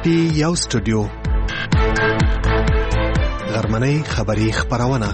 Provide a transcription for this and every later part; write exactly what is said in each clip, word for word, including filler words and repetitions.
پټي یو سټوډیو غرمنۍ خبری خبرونه.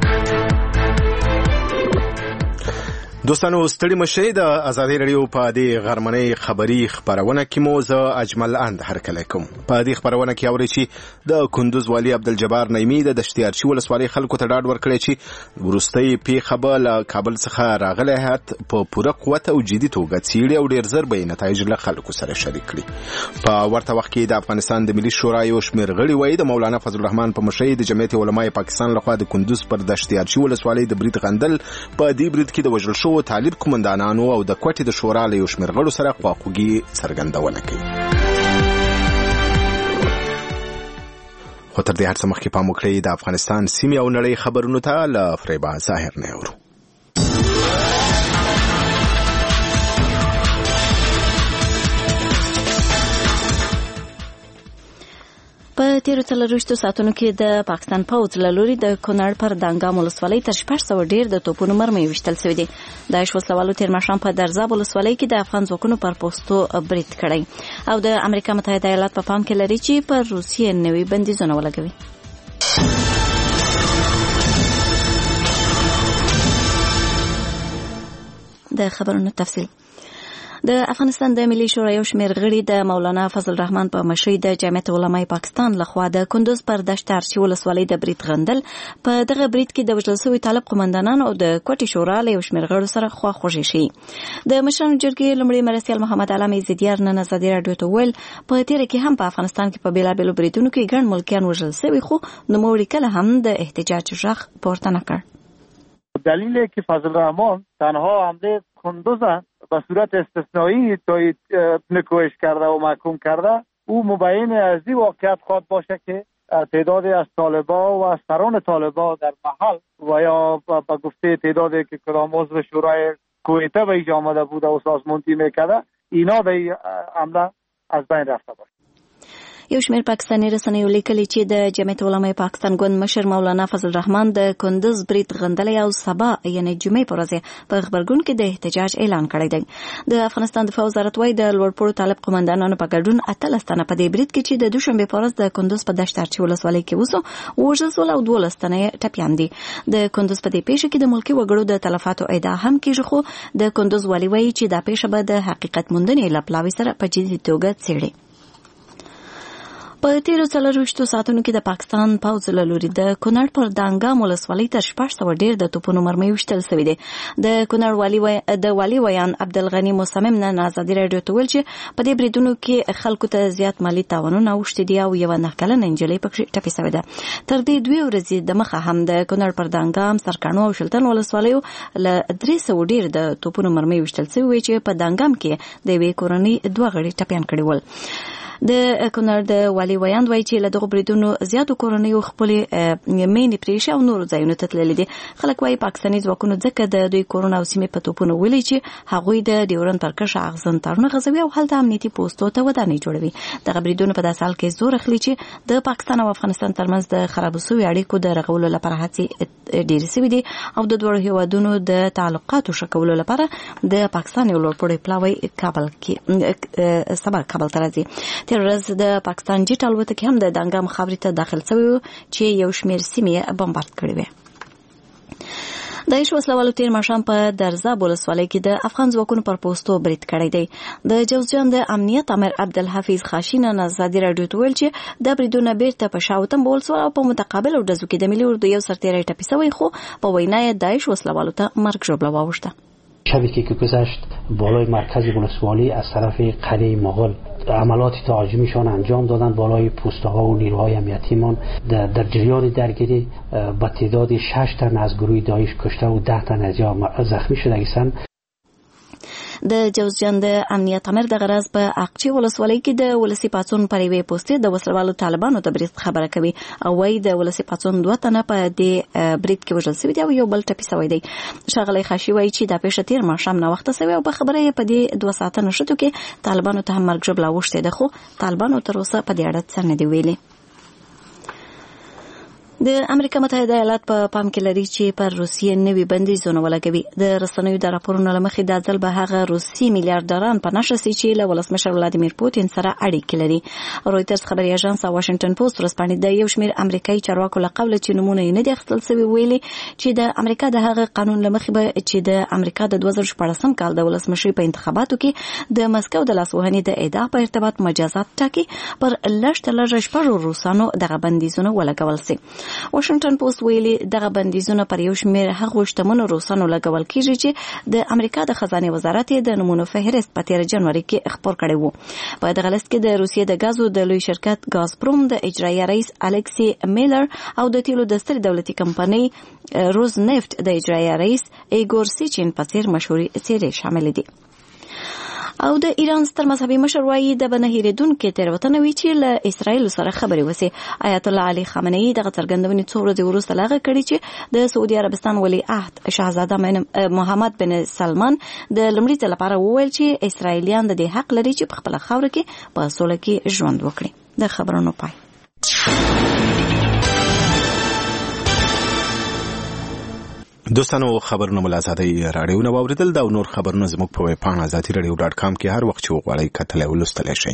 دوستانو ستړي مشه د ازادي رادیو په دې غرمنۍ خبری خبرونه کې مو زه اجمل اند هرکلی کوم. په دې خبرونه کې اوري چې د کندوز والي عبدالجبار نعیمي د دشتیارچي ولسوالۍ خلکو ته ډاډ ورکړی چې وروستۍ پیښه به له کابل څخه راغلی هیات په پوره قوت او جدي توګه څیړي او ډېر زر به یې نتایج له خلکو سره شریک کړي. په ورته وخت کې د افغانستان د ملي شورا یو شمېر غړي وایي د مولانا فضل الرحمن په مشرۍ د جمعیت علمای پاکستان لخوا د کندوز پر دشتیارچي ولسوالۍ د برید غندل په دې برید کې د وژل شوو طالب قومندانانو او د کوټې د شورا له یو شمېر غړو سره خواخوږي څرګندونه کوي. خو تر دې هر څه مخکې پام وکړئ د افغانستان سیمې او نړۍ خبرونو ته له فریبا ظاهر نه اورو. په تیرو څلرویشتو ساعتونو کې د پاکستان پوځ له لوري د کونړ پر دانګام ولسوالۍ تر شپږ سوه ډېر د توپونو مرمۍ ویشتل شوي دي. داعش وسلوالو تېر ماښام په درزاب ولسوالۍ کې د افغان ځواکونو پر پوستو برید کړی او د امریکا متحده ایالات په پام کې لري چې پر روسیې نوي بندیزونه ولګوي. د خبرونو تفصیل. د افغانستان د ملي شورا یو شمېر غړي د مولانا فضل الرحمن په مشرۍ د جمعیت علمای پاکستان لخوا د کندوز پر دشتارچي ولسوالۍ د برید غندل په دغه برید کې د وژل شوي طالب قومندانان او د کوټې شورا له یو شمېر غړو سره خواخوږي شي. د مشرانو جرګې لومړي مرستیال محمد علام عزیزیار نن ازادي راډیو ته وویل په تېره کې هم په افغانستان کې په بېلابېلو بریدونو کې ګڼ ملکیان وژل شوي خو نوموړي کله هم د احتجاج غږ پورته نه کړ. دلیل که فضل الرحمن تنها حمله کندوز به صورت استثنایی تایید نکوهش کرده و محکوم کرده، او مبین از این واقعیت خواهد باشه که تعدادی از طالبا و از سران طالبا در محل و یا به گفته تعدادی که کدام عضو شورای کویته به اینجا آمده بوده و سازماندهی میکرده اینا در این حمله از بین رفته باشه. یو شمېر پاکستاني رسنیو لیکلي چې د جمعیت علمای پاکستان ګوند مشر مولانا فضل الرحمن د کندوز برید غندلی او سبا یعنی جمعې په ورځ په خبرګون کې د احتجاج اعلان کړی دی. د افغانستان دفاع وزارت وايي د لوړپوړو طالب قومندانانو په ګډون اتلس تنه په دې برید کې چې د دوشنبې په ورځ د کندوز په دشتارچي ولسوالۍ کې وسو وژل شول او دولس تنه ټپیان دي. د کندوز په دې پیښه کې د ملکي وګړو د تلفاتو ادعا هم کېږي خو د کندوز والي وايي چې دا پیښه به د حقیقت موندنې له پلاوي سره په جدي توګه څېړي. په تیرو څلرویشتو ساعتونو کې د پاکستان پوځ له لوري د کونړ پر دانګام ولسوالۍ تر شپږ سوه ډېر د توپونو مرمۍ ویشتل شوي دي. د کونړ والي وی... د والي ویان عبدالغني مصمم نن ازادي راډیو ته ویل چې په دې بریدونو کې خلکو ته زیات مالي تاوانونه اوښتي دي او یوه نهه کلنه نجلۍ پکې ټپي شوې ده. تر دې دوې ورځې دمخه هم د کونړ پر دانګام سرکاڼو او شلتن ولسوالیو له درې سوه ډېر د توپونو مرمۍ ویشتل شوي وي چې په دانګام کې د یوې کورنۍ دوه غړي ټپیان کړي ول. د کونړ د والي ویاند وایي چې له دغو بریدونو زیاتو کورنیو خپلې مینې پرېښې او نورو ځایونو ته تللي دي. خلک وایي پاکستاني ځواکونو ځکه د دوی کورونه او سیمې په توپونو ویلي چې هغوی د ډیورند پر کرښه اغزن تارونه غځوي او هلته امنیتي پوستو ته ودانۍ جوړوي. دغه بریدونه په داسې حال کې زور اخلي چې د پاکستان او افغانستان ترمنځ د خرابو شویو اړیکو د رغولو لپاره هڅې ډېرې شوي دي او د دواړو هېوادونو د تعلقاتو ښه کولو لپاره د پاکستان یو لوړپوړی پلاوی کابل کې سبا کابل ته راځي. تېره ورځ د پاکستان جیټ الوتکې هم د دانګام خاورې ته داخل شوي وو چې یو شمېر سیمې یې بمبارد کړې وې. داعش وسلوالو تېر ماښام په درزاب ولسوالۍ کې د افغان ځواکونو پر پوستو برید کړی دی. د جوزجان د امنیت امر عبدالحفیظ خاشي نن ازادي راډیو ته ویل چې دا بریدونه بیرته په شا وتمبول شول او په متقابلو ډزو کې د ملي اردو یو سرتېری ټپي شوی خو په وینا یې داعش وسلوالو ته مرګ ژوبله واوښته. شبی که گذشت بالای مرکز ولسوالی از طرف قلعه مغول عملات تهاجمیشان انجام دادن بالای پوسته‌ها و نیروهای امنیتیمان در, در جریان درگیری با تعداد شش تن از گروه داعش کشته و ده تن از زخمی شده هستند. د جوزجان د امنیت امر د غرض په اقچی ولسوالۍ کې د ولسی پاڅون پر یوې پوسټې د وسلوالو طالبانو د برید خبره کوي او وايي د ولسی پاڅون دوه تنه په دې برید کې وژل شوي دي او یو بل ټپي شوی دی. ښاغلی خاشي وايي چې دا پیښه تېر ماښام ناوخته شوې او په خبره یې په دې دوه ساعته نښتو کې طالبانو ته هم مرګ ژوبله اوښتې ده خو طالبانو تر اوسه په دې اړه څه نه دي ویلي. د امریکا متحده ایالات په پام کې لري چې پر روسیې نوي بندیزونه ولګوي. د رسنیو د راپورونو له مخې دا ځل به هغه روسي میلیارډران په نښه سي چې له ولسمشر ولادیمیر پوتین سره اړیکې لري. رویټرز خبري اژانس او واشنگټن پوسټ ورسپانې د یو شمېر امریکایي چارواکو له قوله چې نمونه یې نه دي اخیستل سوي ویلي چې د امریکا د هغه قانون له مخې به چې د امریکا د دوه زره شپاړسم کال د ولسمشرۍ په انتخاباتو کې د مسکو د لاسوهنې د ادعا په ارتباط مجازات ټاکي پر لږ تر لږه شپږو روسانو دغه بندیزونه ولګول سي. واشنگټن پوسټ ویلي دغه بندیزونه پر یو شمېر هغو شتمنو روسانو لګول کیږي چې د امریکا د خزانه وزارت د نمونو فهرست په تیر جنوري کې خپور کړی وو. په دغه لیست کې د روسیې د غازو د لوی شرکت غازپروم د اجرایي رئیس الکسی میلر او د تیلو د سترې دولتي کمپنۍ روز نفت د اجرایي رئیس ایګور سیچین په څیر مشهوري څیرې شامل دي. او د ایران ستر مذهبي مشر وایي د بنه هیریدونکو تېروتنه وی چې له اسرایل سره خبرې وسی. آیت الله علي خامنه‌ای دغه څرګندونې څو ورځې وروسته لاغه کړې چې د سعودي عربستان ولی عهد شاهزاده محمد بن سلمان د لمړي ځل لپاره وویل چې اسرایلیان د دې حق لري چې په خپل خاور کې په سوله کې ژوند وکړي. د خبرونو پای. دوستانو خبرونه ملازادي راډیو نو اوریدل دا نور خبرونه زموږ په ویب پاڼه ازادي رادیو ډاټ کام کې هر وخت چې وغواړئ کتلای ولستلای شئ.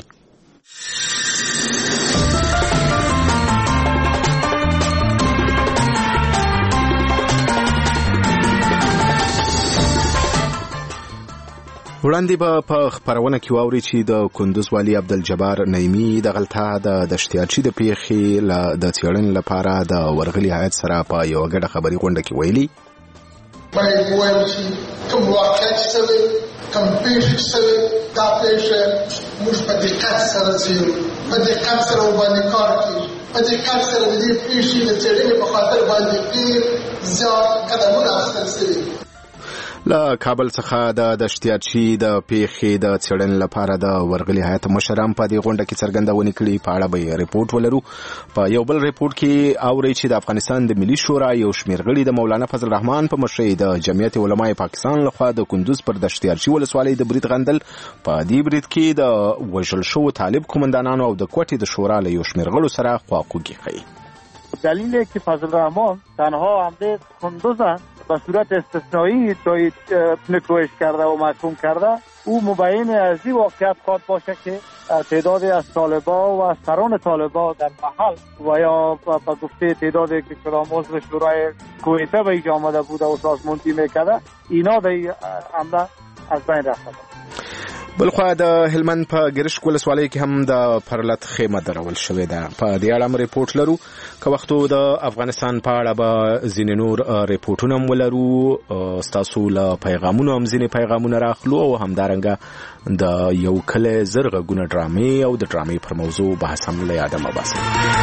وړاندې به په خبرونه کې واوري چې د کندوز والي عبدالجبار نعیمي د غلطه د دشتیارچی د پیښې د څېړنې لپاره د ورغلي هیئت سره په یوه ګډه خبري غونډه کې ویلي باید ووایم چې کوم واقعیت شوی کوم پیښې شوی دا پیښه موږ په دقت سره څېړو، په دقت سره ورباندې کار کوي، په دقت سره د دې پیښې د څېړنې په خاطر باندې ډېر زیات قدمونه اخیستل شوي. له کابل څخه د دشتیارچی د پیښې د څېړنې لپاره د ورغلي هیئت مشر هم په دې غونډه کې څرګندونې کړې. په اړه به ریپورټ ولرو. په یو بل ریپورټ کې اوري چې د افغانستان د ملي شورا یو شمېر غړي د مولانا فضل الرحمن په مشرۍ د جمعیت علماء پاکستان لخوا د کندوز پر دشتیارچی ولسوالۍ د برید غندل. په دې برید کې د وژل شوو طالب قومندانانو او د کوټې د شورا له یو شمېر غړو سره خواخوږي ښیي. دلیل که فضل الرحمن تنها عمده کندوز به صورت استثنایی تایید نکوهش کرده و محکوم کرده، او مبین از این واقعیت خواد باشه که تعدادی از طالبا و سران طالبا در محل و یا به گفته تعدادی که کلام عضو شورای کویته به ایجا آمده بوده و سازماندهی میکرده، اینا در عمله از بین رفته. بلخوا د هلمند په ګرشک ولسوالۍ کې هم د پرلت خیمه درول شوې ده. په دې اړه هم ریپورټ لرو. که وختو د افغانستان په اړه به ځینې نور ریپورټونه هم ولرو. ستاسو له پیغامونو هم ځینې پیغامونه راخلو او همدارنګه د یو کلی زر غږونه ډرامې او د ډرامې پر موضوع بحث هم له یاده مه باسئ.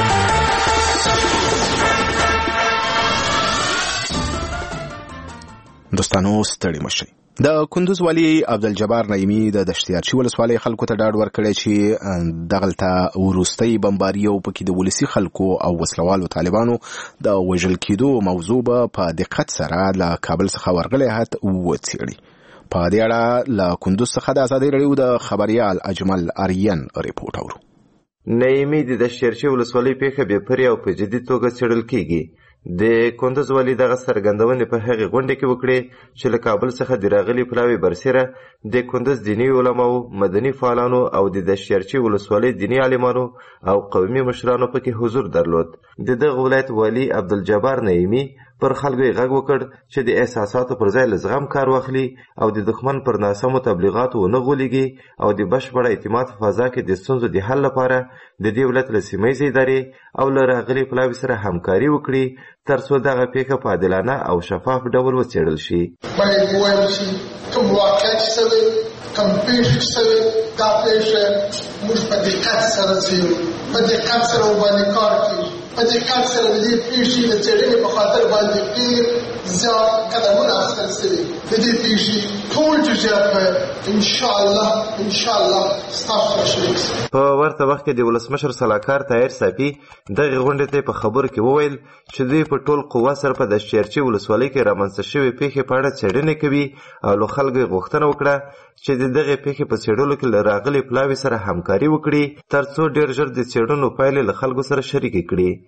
دوستانو ستړي مه شئ. د کندوز والي عبدالجبار نعیمي د دشتیارچی ولسوالۍ خلکو ته ډاډ ورکړی چې دغلته وروستۍ بمباري او پکې د ولسي خلکو او وسلوالو طالبانو د وژل کېدو موضوع به په دقت سره له کابل څخه ورغلی هیئت وڅېړي. په دې اړه له کندوز څخه د ازادۍ راډیو د خبریال اجمل آریان ریپورټ اورو. نعیمي د دشتیارچی ولسوالۍ پیښه بې پرې او په جدي توګه څېړل کېږي. د کندوز والي دغه څرګندونې په هغې غونډه کې وکړې چې له کابل څخه د راغلي پلاوي برسېره د کندوز دیني علماو، مدني فعالانو او د دشتیارچی ولسوالۍ دیني عالمانو او قومي مشرانو پکې حضور درلود. د دغه ولایت والي عبدالجبار نعیمي پر خلکو یې غږ وکړ چې د احساساتو پر ځای له زغم کار واخلي او د دښمن پر ناسمو تبلیغاتو ونه غولېږي او د بشپړه اعتماد په فضا کې د ستونزو د حل لپاره د دې ولایت له سیمه ییزې ادارې او له راغلي پلاوي سره همکاري وکړي تر څو دغه پیښه په عادلانه او شفاف ډول وڅېړل شي. باید ووایم چې کوم واقعیت شوی کوم پیښې شوی دا پیښه موږ په دقت سره څېړو، په دقت سره ورباندې کار کوي، په دقت سره د دې پیښې د څېړنې په خاطر باندې ډېر زیات قدمونه اخیستل شوي. د دې پیښې ټول جزئیات به انشاءالله انشاءالله ستاسو سره شریک شي. په ورته وخت کې د ولسمشر سلاکار طاهر صافي دغې غونډې ته په خبرو کې وویل چې دوی په ټول قوه سره په دشتیارچی ولسوالۍ کې رامنځته شوې پیښې په اړه څېړنې کوي او له خلکو یې غوښتنه وکړه چې د دغې پیښې په څېړلو کې له راغلي پلاوي سره همکاري وکړي تر څو ډېر ژر د څېړنو پایلې له خلکو سره شریکې کړي.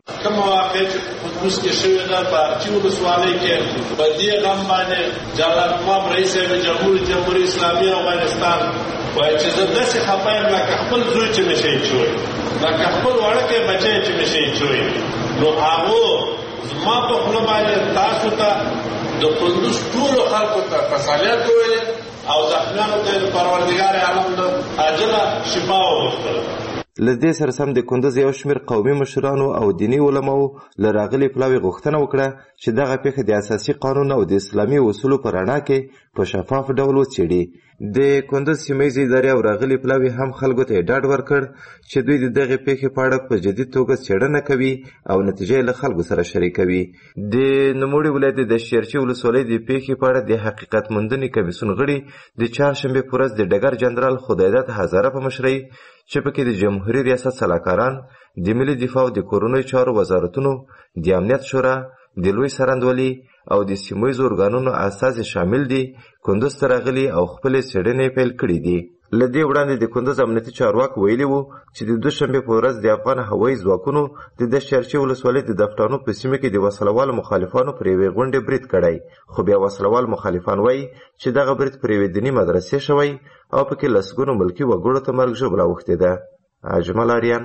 کوم واقع چې قندوز کې شوې ده په چې ولسوالۍ کې په دې غم باندې جلال امام رئیس جمهوریت جمهوریت اسلامي افغانستان وایي چې زه داسې خفه یم لکه خپل زوی چې مې شهید شوی، لکه خپل وړوکی بچی چې مې شهید شوی. نو هغو زما په خوله باندې تاسو ته د قندوز ټولو خلکو ته تسلیت وویلې او زخمیانو ته د پروردګار عالم د عاجله شفا وغوښتله. له دې سره سم د کندوز یو شمېر قومي مشرانو او دیني علماو له راغلي پلاوي غوښتنه وکړه چې دغه پیښه د اساسي قانون او د اسلامي اصولو په رڼا کې په شفاف ډول وڅېړي. د کندوز سیمه ییزې ادارې او راغلي پلاوي هم خلکو ته ډاډ ورکړ چې دوی د دغې پیښې په اړه په جدي توګه څېړنه کوي او نتیجه یې له خلکو سره شریکوي. د نوموړي ولایت د شیرچي ولسوالۍ د پیښې په اړه د حقیقت موندنې کمیسیون غړي د چهارشنبې په ورځ د ډګر جنرال خدایداد هزاره په مشرۍ چې پکې د جمهوري ریاست سلاکاران، د ملي دفاع او د کورنیو چارو وزارتونو، د امنیت شورا، د لوی سرندولي او د سیمه ییزو ارګانونو استازي شامل دي، کندوز ته راغلي او خپلې څېړنې پیل کړي دي. له دې وړاندې د کندوز امنیتي چارواکو ویلي وو چې د دوشنبې په ورځ د افغان هوایي ځواکونو د دشتچي ولسوالۍ د دفتانو په سیمه کې د وسلوالو مخالفانو پر یوې غونډې برید کړی، خو بیا وسلوال مخالفان وایي چې دغه برید پر یوې دیني مدرسې شوی او پکې لسګونو ملکي وګړو ته مرګ ژوبله اوښتې ده. اجمل آریان،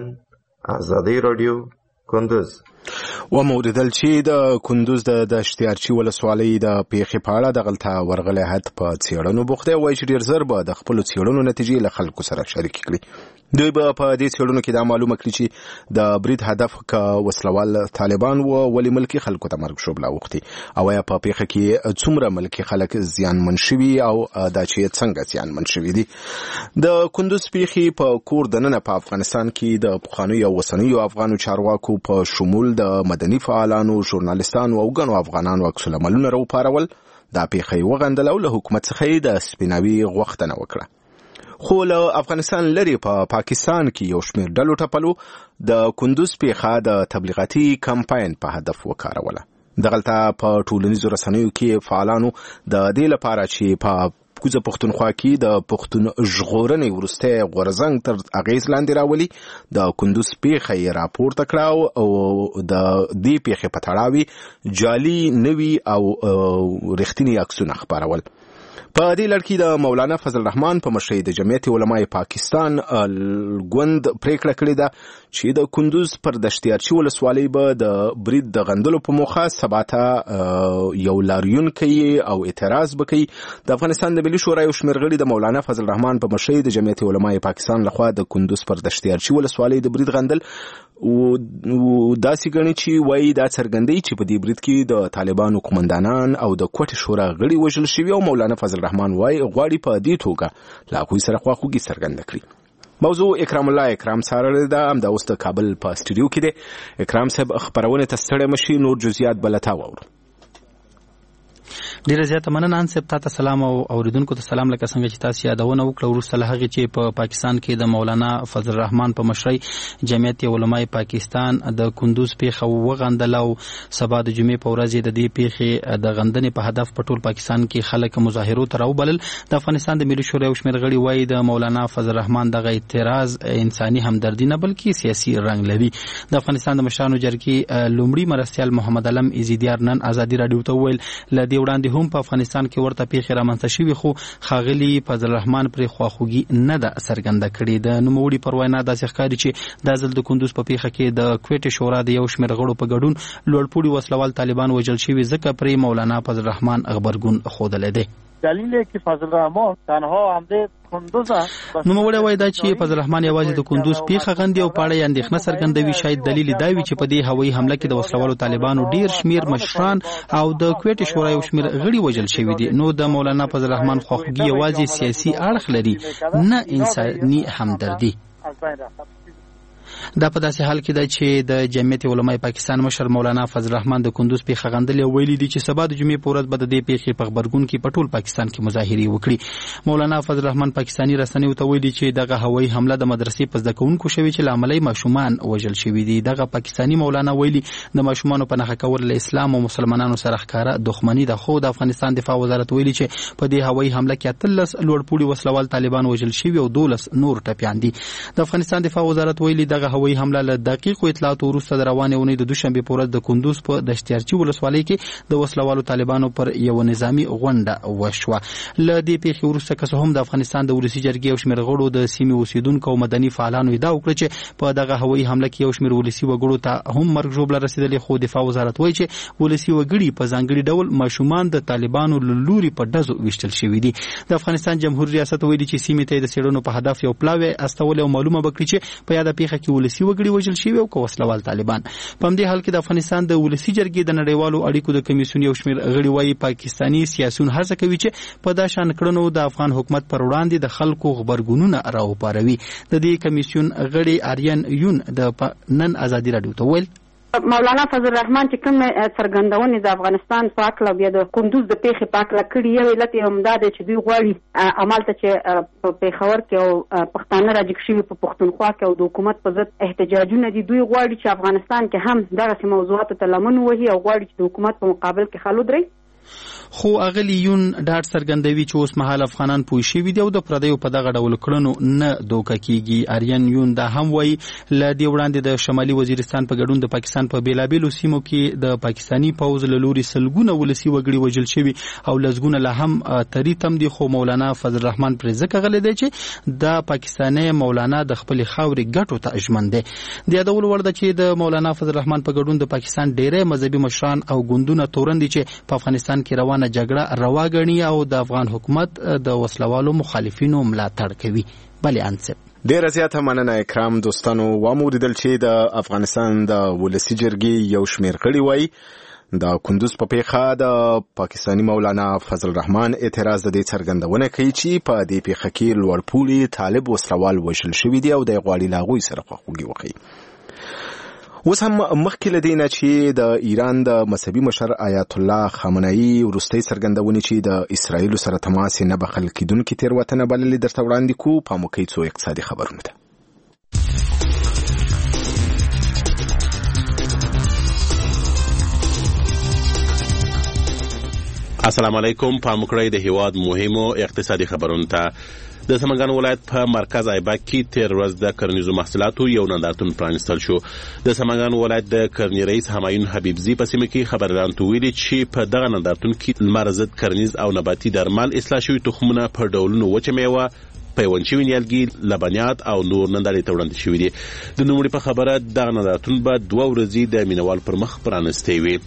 ازادي راډیو، کندوز. وموریدل چې د کندوز د دشتیارچي ولسوالۍ د پیښې په اړه دغلته ورغلی هیات په څېړنو بوخت دی. وایي چې ډېر ژر به د خپلو څېړنو نتیجې له خلکو سره شریکې کړي. دوی به په دې څېړنو کې دا معلومه کړي چې د برید هدف که وسلوال طالبان و ولې ملکي خلکو ته مرګ ژوبله اوښتي، او یا په پیښه کې څومره ملکي خلک زیانمن شوي او دا چې څنګه زیانمن شوي دي. د کندوز پیښې په کور دننه په افغانستان کې د پخوانیو او اوسنیو افغانو چارواکو په شمول د مدني فعالانو، ژورنالستانو او ګڼو افغانانو عکس العملونه راوپارول. دا پیښه یې وغندله او له حکومت څخه یې د سپیناوي غوښتنه وکړه. خو له افغانستان لرې په پا پاکستان کې یو شمېر ډلو ټپلو د کندوز پیښه د تبلیغاتي کمپاین په هدف وکاروله. دغلته په ټولنیزو رسنیو کې فعالانو د دې لپاره چې په کوزه پښتونخوا کې د پښتون ژغورنې وروستی غورځنګ تر اغېز لاندې راولي د کندوز پیښه یې راپورته کړه او د دې پیښې په تړاو جعلي نوي او رښتیني عکسونه خپرول. په دې لړ کې د مولانا فضل الرحمن په مشرۍ د جمعیت علماء پاکستان ګوند پریکړه کړې ده چې د کندوز پر دشتیارچي ولسوالۍ به د برید د غندلو په موخه سباته یو لاریون کوي او اعتراض به کوي. د افغانستان د ملي شورا یو شمېر غړي د مولانا فضل الرحمن په مشرۍ د جمعیت علماء پاکستان لخوا د کندوز پر دشتیارچي ولسوالۍ د برید غندل او داسې ګڼي چې وایي دا څرګندوي چې په دې برید کې د طالبانو قومندانان او د کوټې شورا غړي وژل شوي او مولانا فضل الرحمن وایي غواړي په دې توګه له هغوی سره خواخوږي څرګنده کړي. موضوع اکرام الله اکرام څارلې ده، همدا اوس د کابل په سټوډیو کې دی. اکرام صاحب خپرونې ته ستړی مشي، نور جزئیات به له تا واورو. ډیره زیاته مننه ان صاحب، تاسو سلام او اوریدونکو ته سلام. لکه څنګه چې تاسو یادونه وکړه وروسته له هغې چې په پا پاکستان کې د مولانا فضل الرحمن په مشرۍ جمعیت علماء پاکستان د کندوز پیښه وغندله او سبا د جمعې په ورځ د دې پیښې د غندنې په هدف په ټول پاکستان کې خلک مظاهرو ته راوبلل. د افغانستان د ملي شورا یو شمېر غړي وایي د مولانا فضل الرحمن دغه اعتراض انساني همدردي نه بلکې سیاسي رنګ لري. د افغانستان د مشرانو جرګې لومړي مرستیال محمد علم ایزیدیار نن ازادي راډیو ته وویل له دې وړاندې هم په افغانستان کې ورته پیښې رامنځته شوي خو ښاغلي فضل الرحمن پرې خواخوږي نه ده څرګنده کړې. د نوموړي پر وینا داسې ښکاري چې دا ځل د کندوز په پیښه کې د کوټې شورا د یو شمېر غړو په ګډون لوړپوړي وسلوال طالبان وژل شوي ځکه پرې مولانا فضل الرحمن غبرګون ښودلی دی. دلیل که فضل الرحمن تنها همده کندوز نوموړی وایي دا چې فضل الرحمن یوازې د کندوز پیښه غندي او په اړه یې اندېښنه څرګندوي. شاید دلیل دا وي چې په دې هوایي حمله کې د وسلوالو طالبانو ډېر شمېر مشران او د کوټې شورا یو شمېر غړي وژل شوي دي. نو د مولانا فضل الرحمن خواخوږي یوازې سیاسي اړخ لري نه انساني همدردي. دا په داسې حال کې ده چې د جمعیت علماء پاکستان مشر مولانا فضل الرحمن د کندوز پیښه غندلې او ویلي دي چې سبا د جمعې په ورځ به د دې پیښې په غبرګون کې په ټول پاکستان کې مظاهرې وکړي. مولانا فضل الرحمن پاکستاني رسنیو ته ویلي چې دغه هوایي حمله د مدرسې په زده کوونکو شوې چې له امله ماشومان وژل شوي دي. دغه پاکستاني مولانا ویلي د ماشومانو په نښه کول له اسلام او مسلمانانو سره ښکاره دښمني ده. خو د افغانستان دفاع وزارت ویلي چې په دې هوایي حمله کې اتلس لوړپوړي وسلوال طالبان وژل شوي او دولس نور ټپیان دي. د افغانستان دفاع وزارت ویلي دغه هوایي حمله له دقیقو اطلاعاتو وروسته د روانې اونۍ د دوشنبې په ورځ د کندوز په دشتیارچي ولسوالۍ کې د وسلوالو طالبانو پر یو نظامي غونډه وشوه. له دې پیښې وروسته که څه هم د افغانستان د ولسي جرګې یو شمېر غړو د سیمې اوسیدونکو او مدني فعالانو ادعا وکړه چې په دغه هوایي حمله کې یو شمېر ولسي وګړو ته هم مرګ ژوبله رسېدلې، خو دفاع وزارت وایي چې ولسي وګړي په ځانګړي ډول ماشومان د طالبانو له لوري په ډزو ویشتل شوي دي. د افغانستان جمهوریت ریاست ویلي چې سیمې ته د څېړنو په هدف یو پلاوی استول او معلومه وکړي چې په یاده پیښه کې ولسي وګړي وژل شوي او که وسلوال طالبان. په همدې حال کې د افغانستان د ولسي جرګې د نړیوالو اړیکو د کمیسیون یو شمېر غړي وایي پاکستاني سیاسیون هڅه کوي چې په دا شان کړنو د افغان حکومت پر وړاندې د خلکو غبرګونونه راوپاروي. د دې کمیسیون غړي آریان یون د نن ازادي راډیو ته ویل مولانا فضل الرحمن چې کوم څرګندونې د افغانستان په اړه بیا د کندوز د پیښې په اړه کړي یو علت یې همدا دی چې دوی غواړي عملته چې په پېښور کې او پښتانه راجګ شوي په پښتونخوا کې او د حکومت په ضد احتجاجونه دي. دوی غواړي چې افغانستان کې هم دغسې موضوعاتو ته لمن ووهي او غواړي چې د حکومت په مقابل کې خل ودري. خو اغلی یون ډاډ څرګندوي چې اوس مهال افغانان پوه شوي دي او د پردیو په دغه ډول کړنو نه دوکه کیږي. آریان یون دا هم وایي له دې وړاندې د شمالي وزیرستان په ګډون د پاکستان په بیلابیلو سیمو کې د پاکستاني پوځ له لوري سلګونه ولسي وګړي وژل شوي او لسګونه لا هم تری تم دي. خو مولانا فضل الرحمن پرې ځکه غلی دی چې د پاکستاني مولانا د خپلې خاورې ګټو ته ژمن دی. د یادولو وړ ده چې د مولانا فضل الرحمن په ګډون د پاکستان ډېری مذهبي مشران او ګوندونه تورن دي چې په افغانستان کې روانه جګړه روا ګڼي او د افغان حکومت د وسلوالو مخالفینو ملاتړ کوي. بلې انصب ډیره زیاته مننه اکرام. دوستانو وموریدل چې د افغانستان د ولسي جرګې یو شمېر غړي وایي د کندوز په پیښه د پاکستاني مولانا فضل الرحمن اعتراض د دې څرګندونه کوي چې په دې پیښه کې لوړپوړي طالب وسلوال وژل شوي دي او د غواړي له هغوی سره خواخوږي وکړي. اوس هم مخکې له دې نه چې د ایران د مذهبي مشر آیت الله خامنه‌ای وروستۍ څرګندونې چې د اسرائیلو سره تماس نه بخښل کېدونکې تېروتنه بللې درته وړاندې کوو. پام وکړئ څو اقتصادي خبرونه ده. السلام علیکم. پام وکړئ د هیواد مهمو اقتصادي خبرونو ته. د سمنګان ولایت په مرکز ایبک کې تیر ورځ د کرنیزو محصولاتو یو نندارتون پرانیستل شو. د سمنګان ولایت د کرنی رئیس همایون حبیبزی په سیمه کې خبريالانو ته ویلي چې په دغه نندارتون کې لمر ضد کرنیز او نباتي درمل، اصلاح شوي تخمونه په ډولونو وچه میوه، پیوند شوي نیالګي، لبنیات او نور نندارې ته وړاندې شوي دي. د نوموړي په خبره دغه نندارتون به دوه ورځې د مینوال پر مخ پرانستی وي.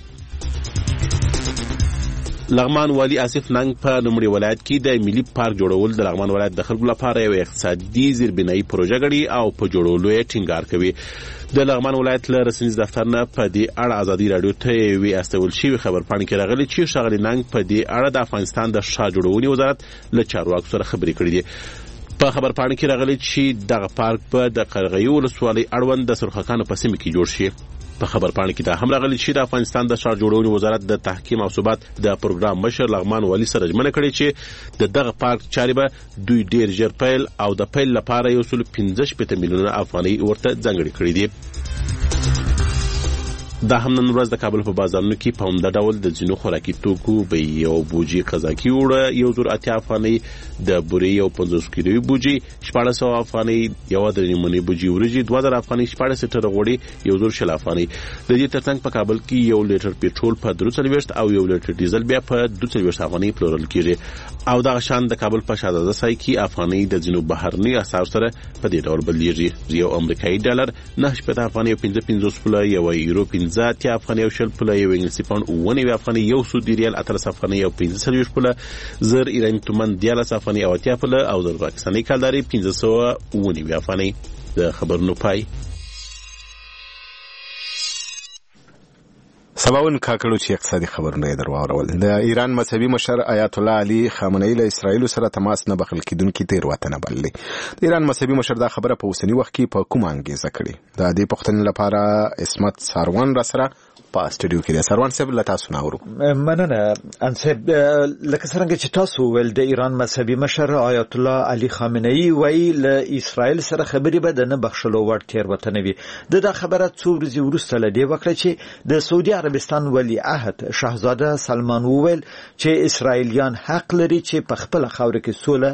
لغمان والی آصف ننګ په نوموړي ولایت کې د ملي پارک جوړول د لغمان ولایت د خلکو لپاره یو اقتصادي زیربنایي پروژه ګڼي او په جوړولو یې ټینګار کوي. د لغمان ولایت له رسنیز دفتر نه په دې اړه ازادي راډیو ته یوې استول شوې خبرپاڼې کې راغلي چې ښاغلي ننګ په دې اړه د افغانستان د ښار جوړونې وزارت له چارواکو سره خبرې کړې دي. په خبرپاڼې کې راغلي چې دغه پارک په د قرغیو ولسوالۍ اړوند د سرخکانو په سیمه کې جوړ شي. په خبرپاڼه کې دا هم راغلي چې د افغانستان د ښار جوړونې وزارت د تحکیم او ثبات د پروګرام مشر لغمان والی سره ژمنه کړې چې د دغه پارک چارې به دوی ډیر ژر پیل او د پیل لپاره یو سل پنځه شپېته میلیونه افغانۍ ورته ځانګړي کړي دي. دا هم نن ورځ د کابل په بازارونو کې په همدا ډول د ځینو خوراکي توکو بیې یو بوجي قزاقي وړه یو زر اتیا افغانۍ، د بورې یو پنځوس کیلوي بوجي شپاړس سوه افغانۍ، یوه درې نیمونې بوجي وریجې دوه زره افغانۍ، شپاړس لیټره غوړي یو زر شل افغانۍ. د دې ترڅنګ په کابل کې یو لیټر پېټرول په درې څلوېښت او یو لیټر ډیزل بیا په دوه څلوېښت افغانۍ پلورل کېږي. او دغه شان د کابل په شهزاده سای کې افغانۍ د ځینو بهرنیو اسعارو سره په دې ډول بدلېږي. یو امریکایي ډالر نهه شپېته افغانۍ او پنځه پنځوس پوله، یوه یورو پنځه اتیا افغانۍ او شل پوله، یو انګلیسي پاونډ اووه نوي افغانۍ، یو سعودي ریال اتلس افغانۍ او پنځه څلوېښت پوله، زر ایراني تومن دیارلس افغانۍ او اتیا پوله او زر پاکستاني کلدارې پنځه سوه اووه نوي افغانۍ. د خبرونو پای. سباون کاکړو چې اقتصادي خبرونه یې درواړول. د ایران مذهبي مشر آیت الله علي خامنه‌ای له اسرائیل سره تماس نه بخښل کېدونکې تېروتنه بللې. د ایران مذهبي مشر دا خبره په اوسني وخت کې په کومه انګیزه کړې؟ د دې پوښتنې لپاره عصمت ساروان را سره په استودیو کې دی. سروان صاحب له تاسو نه اورو. مننه انصب. لکه څنګه چې تاسو ول د ایران مذهبي مشر آیت الله علي خامنه‌ای وایي له اسرائیل سره خبرې به د نه بخښلو وړ تېروتنه وي. د دا خبره څو ورځې وروسته له دې وکړه چې د سعودي عربستان ولی عهد شاهزاده سلمان وویل چې اسرائیلیان حق لري چې په خپل خاور کې سوله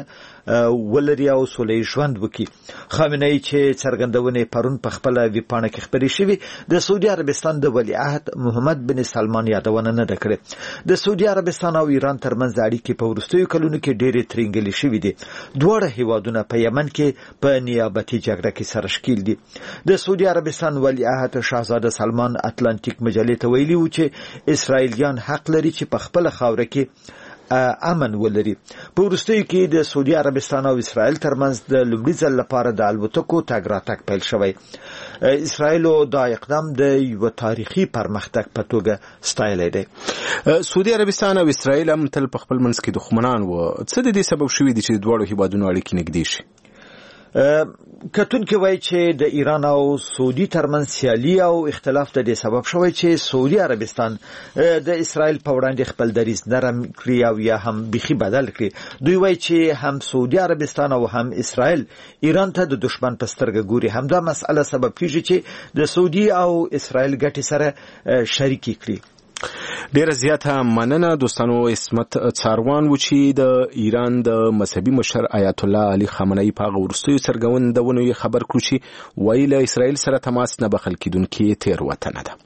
ولري او سولې ژوند وکړي. خامنه ای چې څرګندونه پرون په خپل ویبپاڼه کې خبرې شوې د سعودي عربستان د ولیعهد محمد بن سلمان یادونه نه ده کړې. د سعودي عربستان او ایران ترمنځ اړیکې په وروستیو کلونو کې ډېرې ترنګلې شوې دي. دواړه هیوادونه په یمن کې په نیابتي جګړه کې سره ښکیل دي. د سعودي عربستان ولیعهد شاهزاده سلمان اتلانتیک مجلې ته ویلي و چې اسرائیلیان حق لري چې په خپل خاوره کې امن ولري. په وروستیو کې د سعودي عربستان او اسرائیل ترمنځ د لومړي ځل لپاره د الوتکو تګ راتګ پیل شوی. اسرائیل دا اقدام د یو تاریخي پرمختګ په توګه ستایلی دی. سعودي عربستان او اسرائیل هم تل په خپل منځ کې دښمنان و. څه د دې سبب شوی دی چې دواړو هیوادونو اړیکې نږدې شي؟ کتونکي وایي چې د ایران او سعودي ترمنځ سیالي او اختلاف د دې سبب شوی چې سعودي عربستان د اسرائیل په وړاندې خپل دریځ نرم کړي او یا هم بيخي بدل کړي. دوی وایي چې هم سعودي عربستان او هم اسرائیل ایران ته د دشمن په سترګه ګوري. همدا مسأله سبب کیږي چې د سعودي او اسرائیل ګټې سره شریکي کړي. ډیره زیاته مننه دوستانو. اسمت څاروان و چې د ایران د مذهبي مشر آیت الله علي خامنه‌ای په هغه وروستیو څرګندونو یې خبر کړو چې وایي له اسرائیل سره تماس نه بخل کېدونکې تېروتنه ده.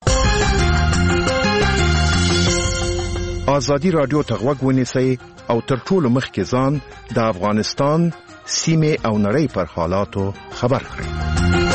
ازادي رادیو ته غوږ ونیسئ او تر ټولو مخکې ځان د افغانستان سیمې او نړۍ پر حالاتو خبر کړئ.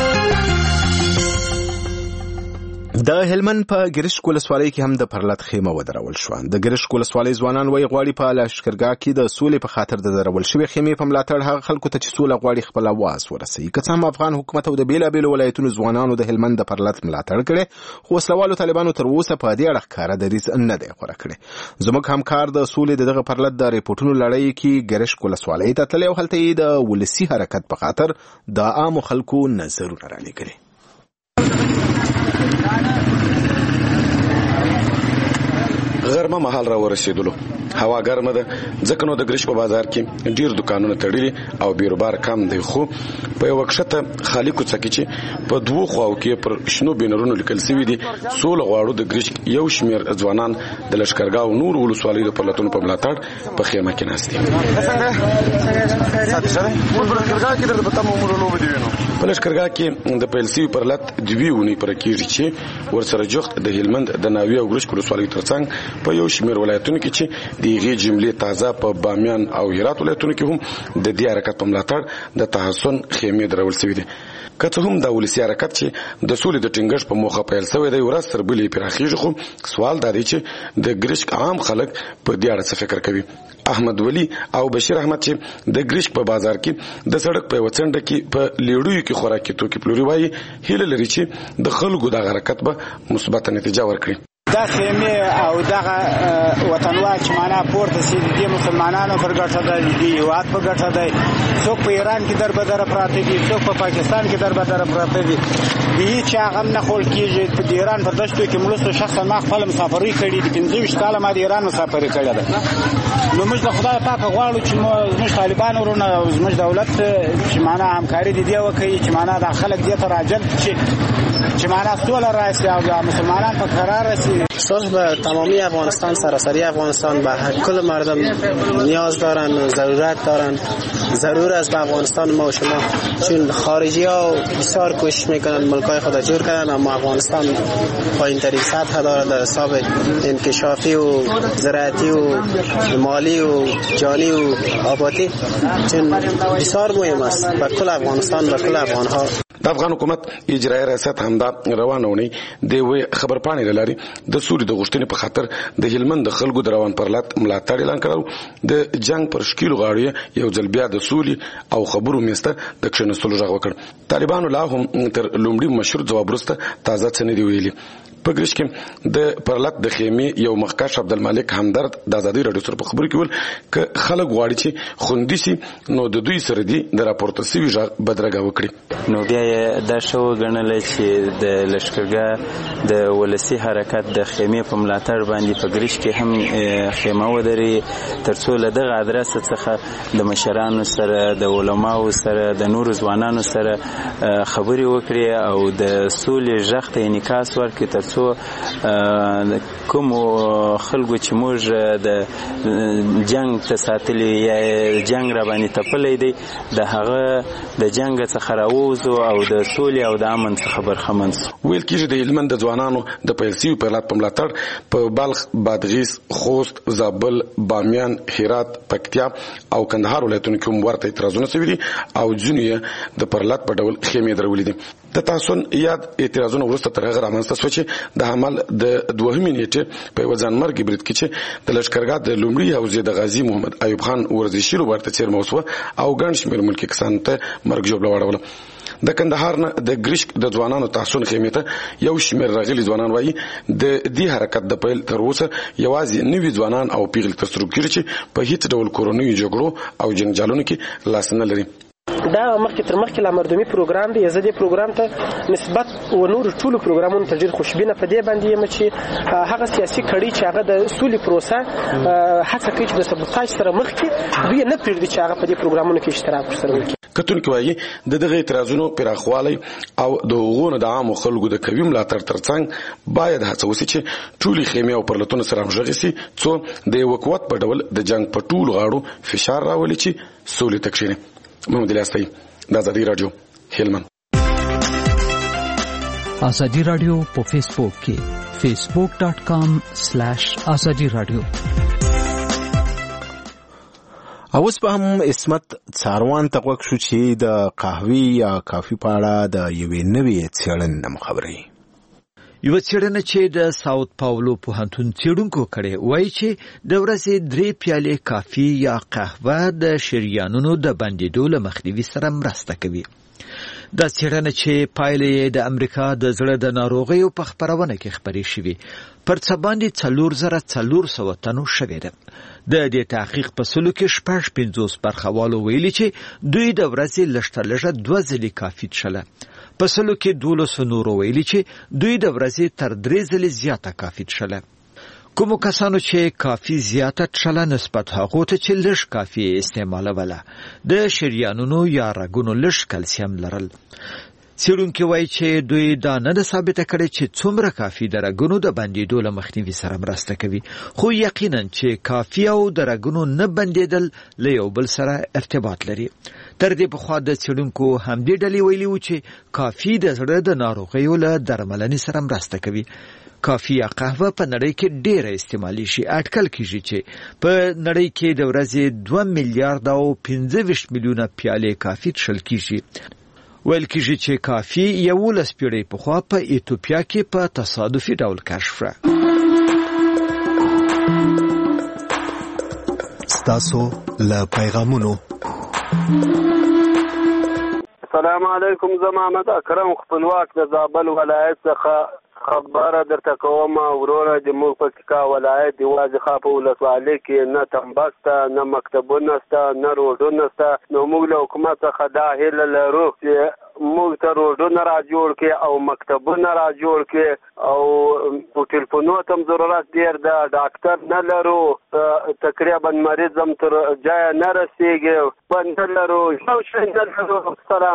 د هلمند په ګرشک ولسوالۍ کې هم د پرلط خیمه ودرول شو. د ګرشک ولسوالۍ ځوانان وایي غواړي په لښکرګاه کې د سولې په خاطر د درول شوې خیمې په ملاتړ هغه خلکو ته چې سوله غواړي خپل اواز ورسوي. که څه هم افغان حکومت او د بیلابېلو ولایتونو ځوانانو د هلمند د پرلط ملاتړ کړی، خو وسلوالو طالبانو تر اوسه په دې اړه ښکاره دریځ نه دی غوره کړی. زموږ همکار د سولې دغه پرلط د ریپورټونو لړۍ کې ګرشک ولسوالۍ ته تللی او هلته یې د ولسي حرکت په خاطر د عامو خلکو نظرونه رالیږلي. غرمه مهال را ورسېدلو. هوا ګرمه ده ځکه نو د ګرشک په بازار کې ډیر دکانونه تړلي او بیروبار کم دی. خو په یو وخت خالی کوڅه کې چې په دوه خواو کې پر شنو بینرونو لیکل شوی دي سول غواړو د ګرشک یو شمیر ځوانان د لښکرګاه او نور ولسوالۍ د پرلطونو په ملاتړ په خیمه کې ناست دي. په لښکرګاه کې د پیلسي پرلط دوی ونی پر کېږي چې ورسره جوخت د هلمند د ناوی او ګرشک ولسوالۍ ترڅنګ په یو شمیر ولایتونو کې چې دیغه جملې تازه په بامیان او هرات ولایتونو کې هم د دې حرکت په ملاتړ د تحسن خیمې درول شوې دي. که هم د ولسی حرکت چې د سولې د ټینګښ په موخه پیل شوی دی ورځ تر بلې پراخیږي، خو سوال دا دی چې د ګرشک عام خلک په دې اړه څه فکر کوي. احمد ولی او بشیر احمد چې د ګرشک په بازار کې د سړک په وڅنډه کې په لیړوي کې خوراکي توکي پلوري وایي هیله لري چې د خلکو د حرکت به مثبت نتیجه ورکړي. دا خیمه او دغه وطنوال چې معنا پورته سي دي مسلمانانو پر ګټه ده، دي هیواد په ګټه ده. څوک په ایران کې در بدر پراته دي، څوک په پاکستان کې در بدر پراته دي. دي چې هغه نه خول کېږي د ایران په دشتو کې ملوث شخصا ما خپل مسافرۍ کړې دي. پنځه ویشت کاله ما د ایران مسافرۍ کړې ده. نو موږ د خدای پاک غواړو چې موږ طالبان ورونه او موږ دولت چې معنا همکاري دي وکړي چې معنا د خلک دې ته راجل چې چې معنا سوله راشي او مسلمانان په قرار راشي. صلح به تمامی افغانستان، سراسری افغانستان به کل مردم نیاز دارن و ضرورت دارن. ضرور است به افغانستان ما و شما، چون خارجی ها بسیار کوشش میکنن ملکای خود جور کنن، اما افغانستان پایین ترین سطح داره در حساب انکشافی و زراعتی و مالی و جانی و آبادی، چون بسیار مهم است به کل افغانستان و کل افغان ها. د افغان حکومت اجرایي ریاست همدا روانونی د وی خبرپاڼې لري د سوري د غشتنې په خاطر د هلمند د خلکو د روان پرلط ملاتړ اعلان کړو. د جنگ پر شکیلو غاړي یو ځل بیا د سولي او خبرو میسته د کښنستلو غږ وکړ. طالبانو لا هم تر لومړي مشروط جواب وروسته تازه څه نه دی ویلي. په ګرشک کې د پرلط د خیمې یو مخکښ عبدالمالک همدرد د ازادي رادیو سره په خبرو کې ول ک خلک غواړي چې خوندي سي نو د دوی سره دی د راپورته سوي ژغ بدرګه وکړي. نو بیا دا شو غنل چې د لشکرګاه د ولسی حرکت د خیمې په ملاتړ باندې په ګرشک کې هم خیمه ودري ترڅو له دغه ادرس څخه د مشرانو سره د علماو سره د نور ځوانانو سره خبري وکړي او د سولې ژغ ته انعکاس ورکړي ترڅو کوم خلکو چې موږ د جنگ ته ساتلي یا جنگ را باندې تپلی دی د هغه د جنگ څخه راووځو او د سولې او د امن څخه برخمن سو. ویل کېږي د هلمند د ځوانانو د پیل سوي پیلات په ملاتړ په بلخ، بادغیس، خوست، زابل، بامیان، هرات، پکتیا او کندهار ولایتونو کې هم ورته اعتراضونه شوي دي او ځینو یې د پرلط په ډول خیمې درولې دي. د تعصن یاد اعتراضونه وروسته تر هغه رامنځته شوه چې د حمل د دوهمې نیټې په یوه ځانمرګي برید کې چې د لښکرګاه د لومړي حوزې د غازي محمد ایوب خان ورزشي لوبغاړو ته څیرمه وسوه او ګڼ شمېر ملکي کسانو ته مرګ ژوبله واړوله. د کندهار نه د ګرشک د ځوانانو تعصن خیمې ته یو شمېر راغلي ځوانان وایي د دې حرکت د پیل تر اوسه یوازې نوي ځوانان او پیغلې ترسره کړي چې په هیڅ ډول کورنیو جګړو او جنجالونو کې لاس نه لري. دا مخکې تر مخکې لا مردمي پروګرام دی. زه دې پروګرام ته نسبت و نور ټولو پروګرامونو ته ډېر خوشبینه په دې باندې یم چې هغه سیاسي کړۍ چې هغه د سولې پروسه هڅه کوي چې د سبوتاژ سره مخ کړي دوی نه پرېږدي چې هغه په دې پروګرامونو کې اشتراک ورسره وکړي. کتونکي وایي د دغه اعتراضونو پراخوالی او د هغو د عامو خلکو د قوي ملاتړ ترڅنګ باید هڅه وشي چې ټولې خیمې او پرلتونه سره همغږې سي څو د یوه قوت په ډول د جنګ په ټولو غاړو فشار راولي چې سولې ته کښېني. محمد الیاس د ازادي راډیو هلمند. ازادي راډیو په فیسبوک کې فیسبوک ډاٹ کام سلیش ازادي راډیو. اوس به هم اسمت څاروان ته غوږ شو چې د قهوې یا کافي په اړه د یوې نوې څېړنې نه خبروي. یو څېړنه چې د ساوث پاولو پوهنتون څېړونکو کړې وایي چې د ورځې درې پیالې کافي یا قهوه د شریانونو د بندېدو له مخنیوي سره مرسته کوي. دا څېړنه چې پایلې د امریکا د زړه د ناروغیو په خپرونه کې خپرې شوې پر څه باندې څلور زره څلور سوه تنو شوې ده. د دې تحقیق په سلو کې شپږ پنځوس برخوالو ویلي چې دوی د ورځې لږ تر لږه دوه ځلې کافي څښله. په سلو کې دولس نورو ویلي چې دوی د ورځې تر درې ځلې زیاته کافي څښله. کومو کسانو چې کافي زیاته څښله نسبت هغو ته چې لږ کافي استعمالوله د شریانونو یا رګونو لږ کلسیم لرل. څېړونکي وایي چې دوی دا نه ده ثابته کړې چې څومره کافي د رګونو د بندېدو له مخنیوي سره مرسته کوي، خو یقینا چې کافي او د رګونو نه بندېدل له یو بل سره ارتباط لري. تر دې پخوا د څېړونکو همدې ډلې ویلي وو چې کافي د زړه د ناروغیو له درملنې سره مرسته کوي. کافي یا قهوه په نړۍ کې ډېره استعمالي شي. اټکل کېږي چې په نړۍ کې د ورځې دوه میلیارد او پنځه ویشت میلیونه پیالې کافي څښل کېږي. ویل کېږي چې کافي یولس پیړۍ پخوا په ایتوپیا کې په تصادفي ډول کشف شوه. ستاسو له پیغامونو. السلام علیکم. زه محمد اکرم خپلواک د زابل ولایت څخه خبره درته کوم. وروره د موږ پکتیکا ولایت یوازې خاپه ولسوالۍ کې نه تمبک شته، نه مکتبونه شته، نه روډونه شته. نو موږ له حکومت څخه دا هیله لرو چې موږ ته روډونه را جوړ کړي او مکتبونه را جوړ کړي او په ټلیفونو ته هم ضرورت ډېر ده. ډاکټر نه لرو، تقریبا مریض هم تر ځایه نه رسېږي، بند نه لرو، یو شی نه لرو. سلام.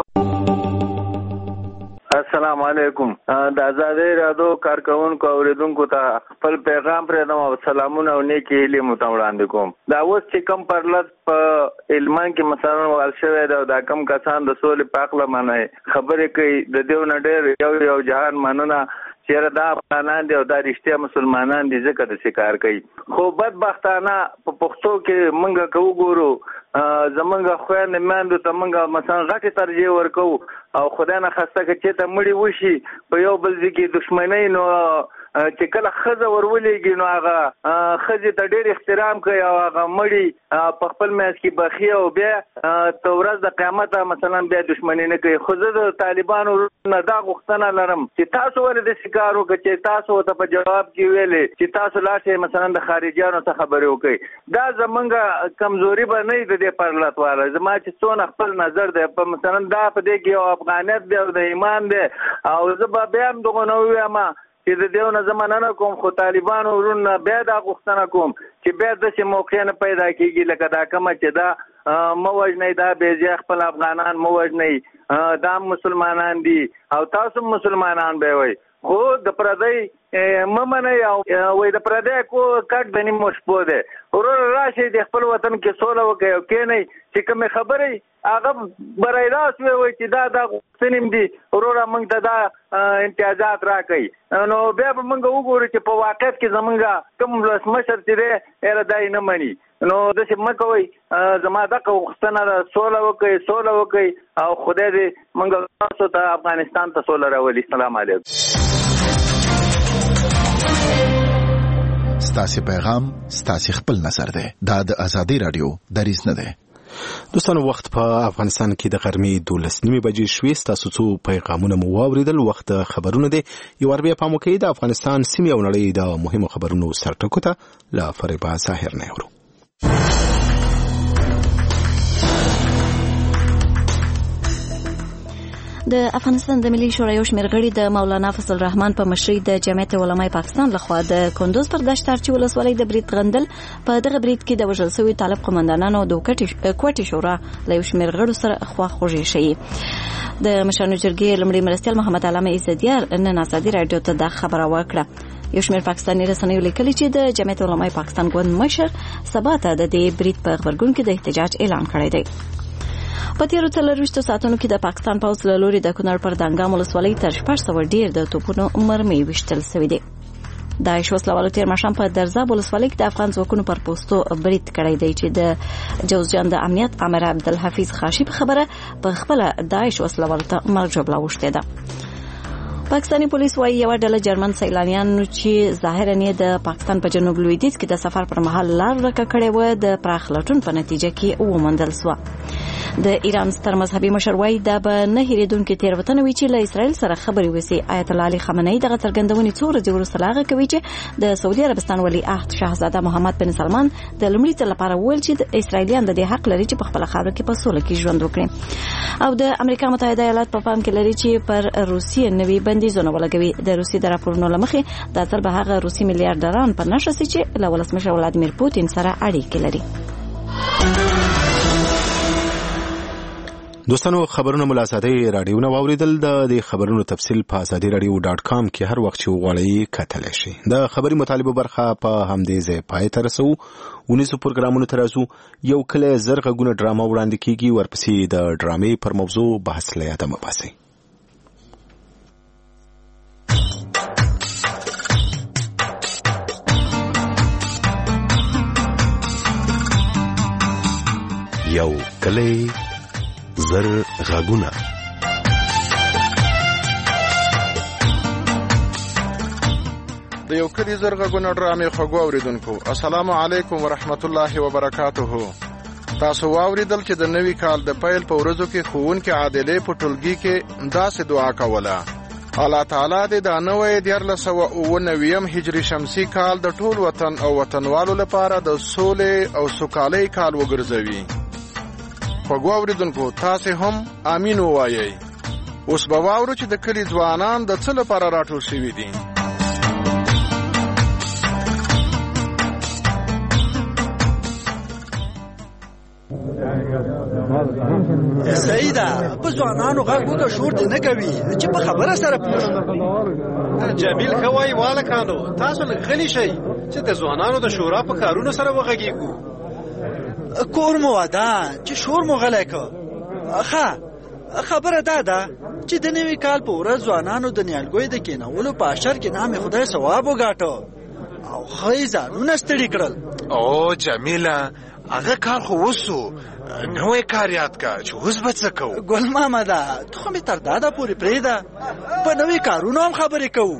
السلام علیکم. د ازادي راډیو کارکونکو اوریدونکو ته خپل پیغام پرېږدم او سلامونه او نیکې هیلې مو ته وړاندې کوم. دا اوس چې کم پرلط په هلمند کې مثلا وال شوی دی او دا کم کسان د سولې په هکله باندې خبرې کوي، د دې نه ډېر یو یو جهان مننه چیرې دا افغانان دي او دا رښتیا مسلمانان دي ځکه داسې کار کوي. خو بدبختانه په پښتو کې موږ که وګورو زمونږ خویندې میندو ته موږ مثلا غټې ترجیح ورکوو او خدای نه خواسته که چېرته مړي وشي په یو بل ځای کې دښمنۍ، نو چې کله ښځه ورولېږي نو هغه ښځې ته ډېر احترام کوي او هغه مړي په خپل منځ کې بخي او بیا ته ورځ د قیامته مثلا بیا دښمني نه کوي. خو زه د طالبانو نه دا غوښتنه لرم چې تاسو ولې داسې کار وکړئ چې تاسو ورته په جواب کې ویلې چې تاسو لاړ شئ مثلا د خارجیانو څخه خبرې وکړئ. دا زمونږ کمزوري به نه وي د دې پرلط والا. زما چې څونه خپل نظر دی په مثلا دا په دې کې یو افغانیت دی او د ایمان دی او زه به بیا هم دغه نه ووایم چې د دې نه زه مننه کوم، خو طالبانو ورونه بیا دا غوښتنه کوم چې بیا داسې موقع نه پیدا کېږي لکه دا کومه چې دا مه وژنئ، دا بې ځایه خپل افغانان مه وژنئ، دا مسلمانان دي او تاسو مسلمانان به وئ. خو د پردی ممنه او وې د پردې کو کټ بني مشبو ده ورور راشي د خپل وطن کې سوله وکي او کې نه چې کوم خبرې هغه برای راست وي چې دا د سنیم دي ورور موږ ته دا امتیازات راکړي نو بیا به موږ وګورو چې په واقعیت کې زمونږ کوم ولسمشر چې دی هغه دای نه مني نو د څه مکوي زما د کوښتنه سوله وکي سوله وکي او خدای دې موږ تاسو ته افغانستان ته سوله راولي. السلام علیکم. ستاسو پیغام ستاسو خپل نظر ده. دا د ازادي رادیو دریځ نه ده. دوستانو وخت په افغانستان کې د غرمې دولس نیمې بجې شوې. ستاسو څو پیغامونه مو واوریدل. وخت خبرونه دي یو ور بیا پام وکړئ د افغانستان سیمې او نړۍ د مهمو خبرونو سرټکو ته له فریبا ظاهر نه ورو. د افغانستان د ملي شورا یو شمېر غړي د مولانا فضل الرحمن په مشرۍ د جمعیت علمای پاکستان لخوا د کندوز پر دشت ارچي ولسوالۍ د برید غندل. په دغه برید کې د وژل شوي طالب قومندانانو د کوټې شورا له یو شمېر غړو سره خواخوږي شوي. د مشرانو جرګې لومړي مرستیال محمد علامه عزتیار نن ازادي راډیو ته دا خبره ورکړه. یو شمېر پاکستاني رسنیو لیکلي چې د جمعیت علمای پاکستان ګوند مشر سبا ته د دې برید په خبرګون کې د احتجاج اعلان کړی دی. په تیرو څلورویشتو ساعتونو کې د پاکستان پوځ له لوري د کونړ پر دانګام ولسوالۍ تر شپږ سوه ډېر د توپونو مرمۍ ویشتل شوي دي. داعش وسلوالو تیر ماښام په درزاب ولسوالۍ کې د افغان ځواکونو پر پوستو برید کړی دی چې د جوزجان د امنیت امر عبدالحفیظ خاشي په خبره په خپله داعش وسلوالو ته مرګ ژوبله اوښتې ده. پاکستانی پولیس وايي یو ډله جرمن سیلانیانو چې ظاهراً یې د پاکستان په جنوب لویدیځ کې د سفر پر مهال لار ورکه کړې وه د پراخ لټون په نتیجه کې وموندل سوه. د ایران ستر مذهبي مشر وايي دا به نه هېرېدونکې تېروتنه وي چې له اسرائیل سره خبرې وسي. آیت الله علي خامنه‌ای دغه څرګندونې څو ورځې وروسته له هغه کوي چې د سعودي عربستان ولیعهد شاهزاده محمد بن سلمان د لومړي ځل لپاره وویل چې اسرائیلیان د دې حق لري چې په خپله خاوره کې په سوله کې ژوند وکړي. او د امریکا متحده ایالات په پام کې لري چې پر روسیې نوي بندیزونه ولګوي. د روسیې د راپورونو له مخې دا ځل به هغه روسي میلیارډران په نښه سي چې له ولسمشر ولادیمیر پوتین سره اړیکې لري. دوستانو خبرونه مو له ازادي راډیو نه واوریدل. د دې خبرونو تفصیل په ازادي راډیو ډاټ کام کې هر وخت چې وغواړئ کتلی شئ. د خبري مطالبه برخه په همدې ځای پای ته رسوو. ونیسو پروګرامونو ته راځو. یو کله زر غږونه ډرامه وړاندې کیږي، ورپسې د ډرامې پر موضوع بحث له یاده مه باسئ. یو کله زر غږونه د یو کلی زر غږونه ډرامې خوږو اوریدونکو، السلام علیکم ورحمت الله وبرکاته. تاسو واوریدل چې د نوي کال د پیل په ورځو کې ښوونکي عادلې په ټولګي کې داسې دعا کوله: الله تعالی دې دا نوی دیارلس سوه اووه نویم هجري شمسي کال د ټول وطن او وطنوالو لپاره د سولې او سوکالۍ کال وګرځوي. خوږو اوریدونکو، تاسې هم امین ووایئ. اوس به واورو چې د کلي ځوانان د څه لپاره راټول شوي دي. سیده په ځوانانو غږ وکړه، شور دې نه کوي چې په خبره سره پوه شو. جمیل ښه وایي والکانو، تاسو لږ غلي شئ چې د ځوانانو د شورا په کارونو سره وغږېږو. کور مو ودان چې شور مو غلی که. ښه خبره دا ده چې د نوي کال په ورځ ځوانانو د نیالګیو د کېنولو په اشر کې نام خدای ثواب وګاټه او ښه یې ځانونه ستړي کړل. او جمیله، هغه کار خو وسو، نوی کار یاد کا چې اوس به څه کوو. ګل محمده، ته خو مې تر داده پورې پرېږده، په نوي کارونو هم خبرې کوو.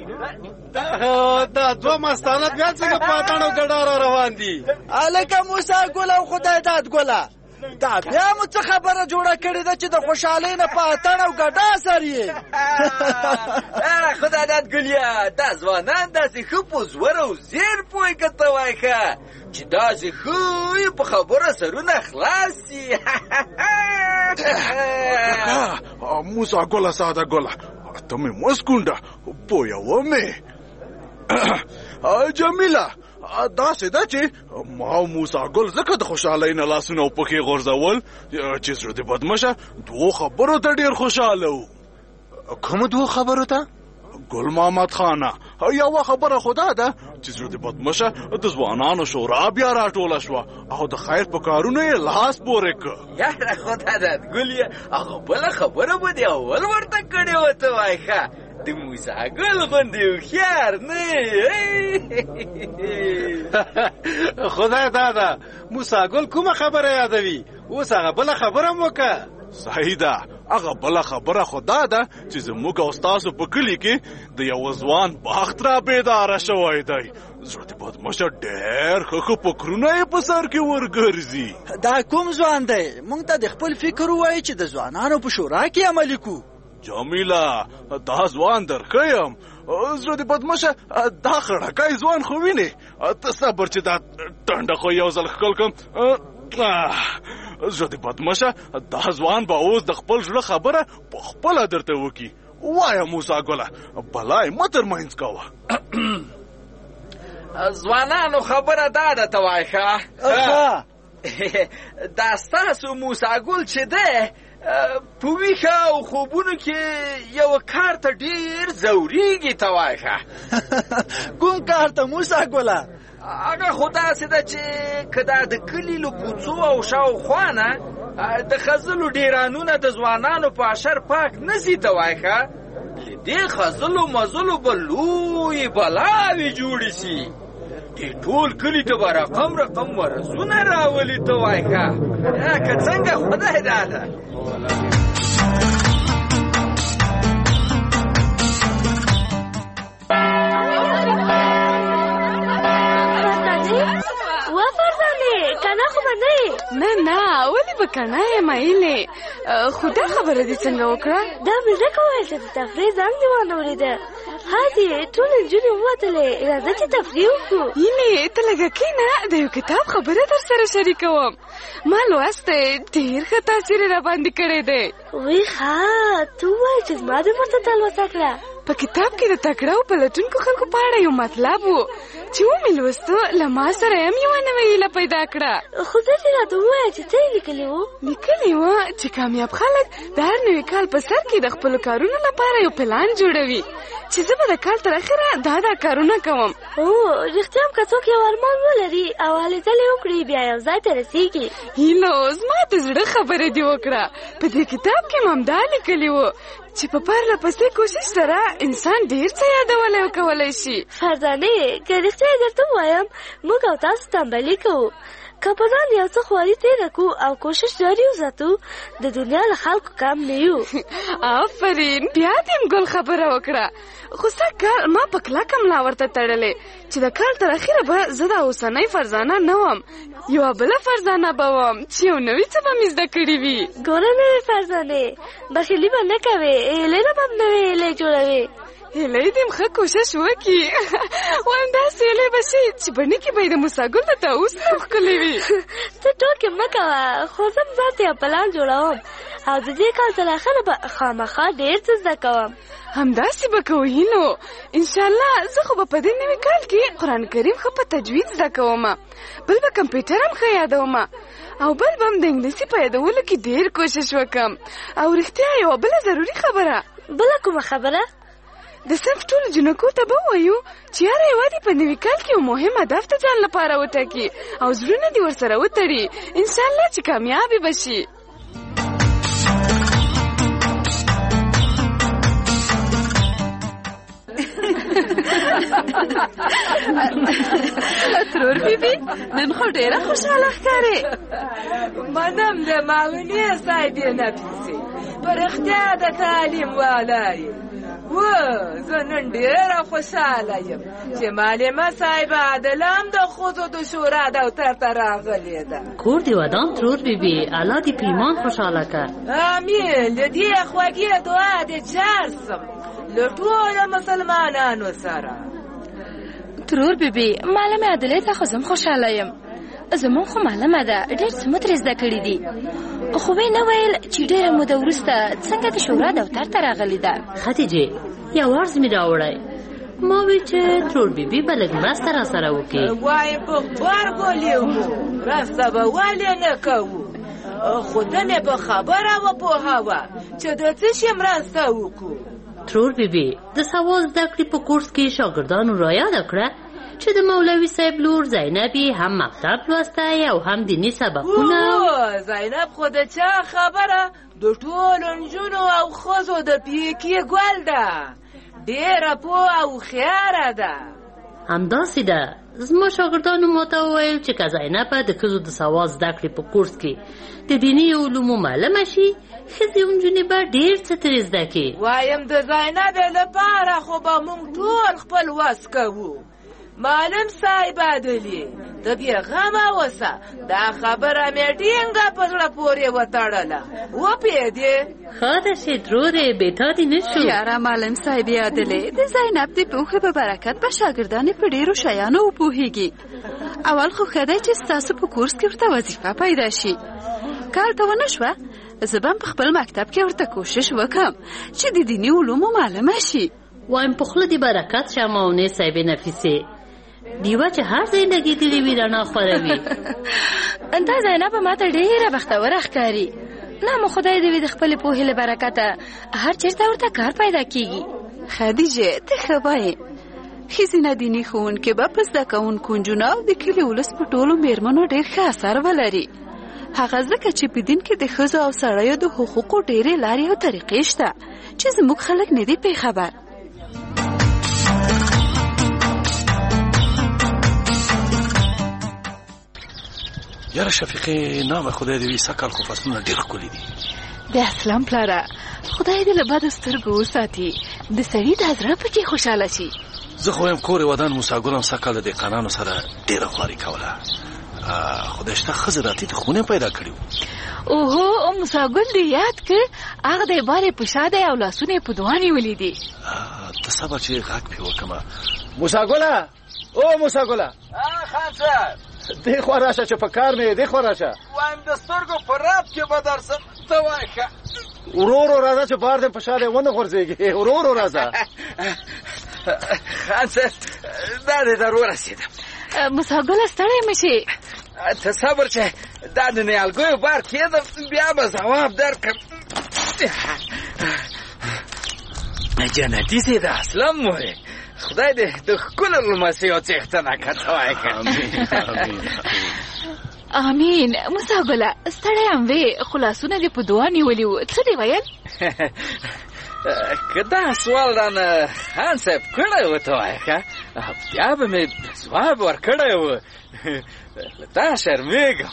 دا دوه مستانه بیا څنګه په اتڼ او ګډا را روان دي؟ هلکه موسی ګل او خدای داد ګله، دا بیا مو څه خبره جوړه کړې ده چې د خوشحالۍ نه په اتڼ او ګډا سر یې؟ خدای داد ګلیا، دا ځوانان داسې ښه په زور او زیر پوهې که ته وایې ښه چې داسې ښه په خبره سرونه خلاص سي. موسی ګله، ساده ګله، ته مې مسکونډه پوهوه مې. جمیله، داسې ده چې ما او موسی ګل ځکه د خوشحالۍ نه لاسونه او پښې غورځول چې زړه دې بدمشه دوو خبرو ته ډېر خوشحاله و. کومو دوو خبرو ته؟ ګل محمد خانه یوه خبره خدا ده چې زړه دې بدمشه د ځوانانو شورا بیا راټوله شوه او د خیر په کارونو یې لاس پورې کړ. یاره خدا ده ګلې هغه بله خبره به دې اول ورته کړې وه ته وایي ښه د موسی ګل غوندې هوښیار نه خدای داده موسی ګل کومه خبره یادوي اوس هغه بله خبره م وکړه. صحیح ده هغه بله خبره خو دا ده چې زموږ او ستاسو په کلي کې د یوه ځوان بخت را بیداره شوی دی. زړه دې بدمشه ډېر ښه ښه فکرونه یې په سر کې ورګرځي. دا کوم ځوان دی؟ موږ ته د خپل فکر ووایي چې د ځوانانو په شورا کې عملي کو. جمیله دا ځوان درښیم. زړه دې بدمشه دا خړکی ځوان خو وینې ته صبر چې دا ټنډه خو یو ځل ښکل کړم. زړه دې بدمشه دا ځوان به اوس د خپل زړه خبره په خپله درته وکړي. وایه موسی ګله بلا یې مه ترمنځ کوه. ځوانانو خبره دا ده ته وایي ښه دا ستاسو موسی ګل چې دی په ویښه او خوبونو کې یو کار ته ډېر ځورېږي ته وایي ښه. کوم کار ته موسی ګله؟ هغه خو داسې ده چې که دا د کلي له کوڅو او شاوخوا نه د خځلو ډېرانونه د ځوانانو په اشر پاک نه سي ته وایي ښه له دې خځلو مزلو به لویې بلاوې جوړې سي. دې ټول کلي ته به رقم رقم مرضونه راولي ته وایي ښه که څنګه خدای داده. نه نه ولې به کنه یې مایلې خو دا خبره دې څنګه وکړه؟ دا مې ځکه وویل چې د تفریح زنګ دې وانه اورېده. هادي ټولې نجونې ووتلې راځه چې تفریح وکړو. هیلې ته لږه کښېنه د یو کتاب خبره در سره شریکوم. ما لوستی ډېر ښه تاثیر یې راباندې کړی دی. وی ښه ته ووایې چې زما دې ورته تلوسه کړه. په کتاب کې د تکړه او پلټونکو خلکو په اړه یو مطلب و چې ومې لوستو له ما سره هم یوه نوې هیله پیدا کړه. خو داسې راته ووایه چې څه یې لیکلي وو؟ لیکلي وه چې کامیاب خلک د هر نوي کال په سر کې د خپلو کارونو لپاره یو پلان جوړوي چې زه به د کال تر اخره دا دا کارونه کوم. او رښتیا هم که څوک یو ارمان ولري او هلې ځلې وکړي بیا یو ځای ته رسېږي. هیلو زما د زړه خبرې دې وکړه. په دې کتاب کې هم همدا لیکلي وو چې په پرله پسې کوشش سره انسان ډېر څه یادولی او کولی شي. فرزانې که رښتیا یې درته ووایم موږ او تاسو تنبلي کوو. که په ځان یو څه خواري تېره کړو او کوشش جاري وساتو د دنیا له خلکو کم نه یو. آفرین بیا دې هم ګل خبره وکړه. خو سږ کال ما په کلکه ملا ورته تړلې چې د کال تر اخره به زه د اوسنۍ فرزانه نه وم یوه بله فرزانه به وم چې یو نوي څه به مې زده کړي وي. ګوره نوې فرزانې بخیلي به نه کوې هیلۍ نه به هم نوې هیلۍ جوړوې. هیلۍ دې هم ښه کوشش وکړي. وایم داسې هیلۍ به شي چې بڼې کې به یې د موسی ګل د طاووس هم ښکلې وي. ته ټوکې مه کوه خو زه هم ځان ته یو پلان جوړوم او د دې کال تر اخره به خامخا ډېر څه زده کوم. همداسې به کوو هیلو انشاءالله. زه خو به په دې نوي کال کې قرآن کریم ښه په تجوید زده کوم، بل به کمپیوټر هم ښه یادوم او بل به هم د انګلیسي په یادولو کې ډېر کوشش وکړم. او رښتیا یوه بله ضروري خبره. بله کومه خبره؟ د صنف ټولو جنکو ته به ووایو چې هره یوه دې په نوي کال کې یو مهم هدف د ځان لپاره وټاکي او زړونه دې ورسره وتړي انشاءالله چې کامیابې به شي. ترور بیبي نن خو ډېره خوشحاله ښکارې. منم د معاونې صاحبې نفیسې په رښتیا د تعلیم والا یې. و زه نن ډېره خوشحاله یم چې معلمه صاحبه عادله هم د ښځو د شورا دفتر ته راغلې ده. کور دې ودان ترور بیبي الله دې په ایمان خوشحاله کړ. امین. له دې خوږې دعا دې جار سم له ټولو مسلمانانو سره. ترور بیبي معلمه عادلې ته خو زه هم خوشحاله یم. زمون خو معلمه ده ډېر څه مو ترې زده کړي دي خو ویې نه ویل چې ډېره موده وروسته څنګه د شورا دفتر ته راغلې ده. خدیجې یو عرض مې راوړی ما وی چې ترور بیبي به لږ مرسته را سره وکړي. وایي په غبرګولې وو مرسته به ولې نه کوو خو ده مې په خبره وپوهوه چې د څه شي مرسته وکړو. ترور بیبي د سواد زده کړې په کورس کې شاګردانو رایاده کړه چې د مولوي صاحب لور زینبی هم مکتب لوستی او هم دیني سبقونه. زینب خو د چا خبره د ټولو نجونو او ښځو د پیکې ګل ده، ډېره پوه او هوښیاره ده. همداسې ده. زما شاګردانو ماته وویل چې که زینب د ښځو د سواد زده کړې په کورس کې د دیني علومو معلمه شي، ښځې او نجونې به ډېر څه ترې زده کړي. وایم د زینبې لپاره خو به موږ ټول خپل وس کوو. معلم صاحب عدلي ته بېغمه اوسه، دا خبره مې ټینګه په زړه پورې وتړله، وپوهېدې؟ ښه ده چې ترورې بېتا دې نه شو. یاره معلم صاحب عدلي د زینب د پوهې په برکت به شاګردانې په ډېرو شیانو وپوهېږي. اول خو ښه دی چې ستاسو په کورس کې ورته وظیفه پیدا شي. که هلته ونه شوه زه به په خپل مکتب کې ورته کوشش وکړم چې د دیني علومو معلمه شي. وایم په خوله دې برکت شه ماونې صاحبې نفیسې، دیوه چې هر ځای لګېدلې وي رڼا خوروي. دا زینب ماته ډېره بختوره ښکاري. نه مو خدای دې وي د خپلې پوهې له برکته هر چېرته ورته کار پیدا کېږي. خدیجه ته ښه وایې، ښځینه دیني ښوونکې به په زده کوونکو نجونو او د کلي ولس په ټولو مېرمنو ډېر ښه اثر ولري. هغه ځکه چې په دین کې د ښځو او سړیو د حقوقو ډېرې لارې او طریقې شته چې زموږ خلک نه دي پې خبر. یاره شفیقې نامه خدای دې وي سږ خو فصلونه ډېر ښکلي دي. د اسلام پلاره خدای دې له بدو سترګو وساتي، د سړي د زړه پکې خوشحاله شي. زه خو وایم کور ودان موساګل هم سږ کال د دهقانانو سره ډېره خواري کوله. خدای شته ښځه راتې د خونې پیدا کړي وو. اوهو موساګل دې یاد کړ، هغه د بارې په شا دی او لاسونه یې په دعا نیولي دي. ته صبر چې غږ پې وکړمه. موساګله او موساګله خان صاحب دې خوا راشه چې په کار مې دې خوا راشه. وایم د سترګو په راب کې به درسم، ته وایه ښه. ورو ورو راځه چې بار دې په شا دی ونه غورځېږي، ورو ورو راځه. خان صاحب دا دې در ورسېدم. موساګله ستړی مه شې. ته صبر چې دا د نیالګیو بار کېدم بیا به ځواب درکړم. جنتي سې د اسلام مورې خدای دې د ښکلو لمسیو څښتنه کړه. وایه که امین. موساګله ستړی هم وې خو لاسونه دې په دعا نیولي وو، څه دې ویل؟ که دا سوال رانه خان صاحب کړی و ته وایه که بیا به مې ځواب ورکړی و. له تا شرمېږم.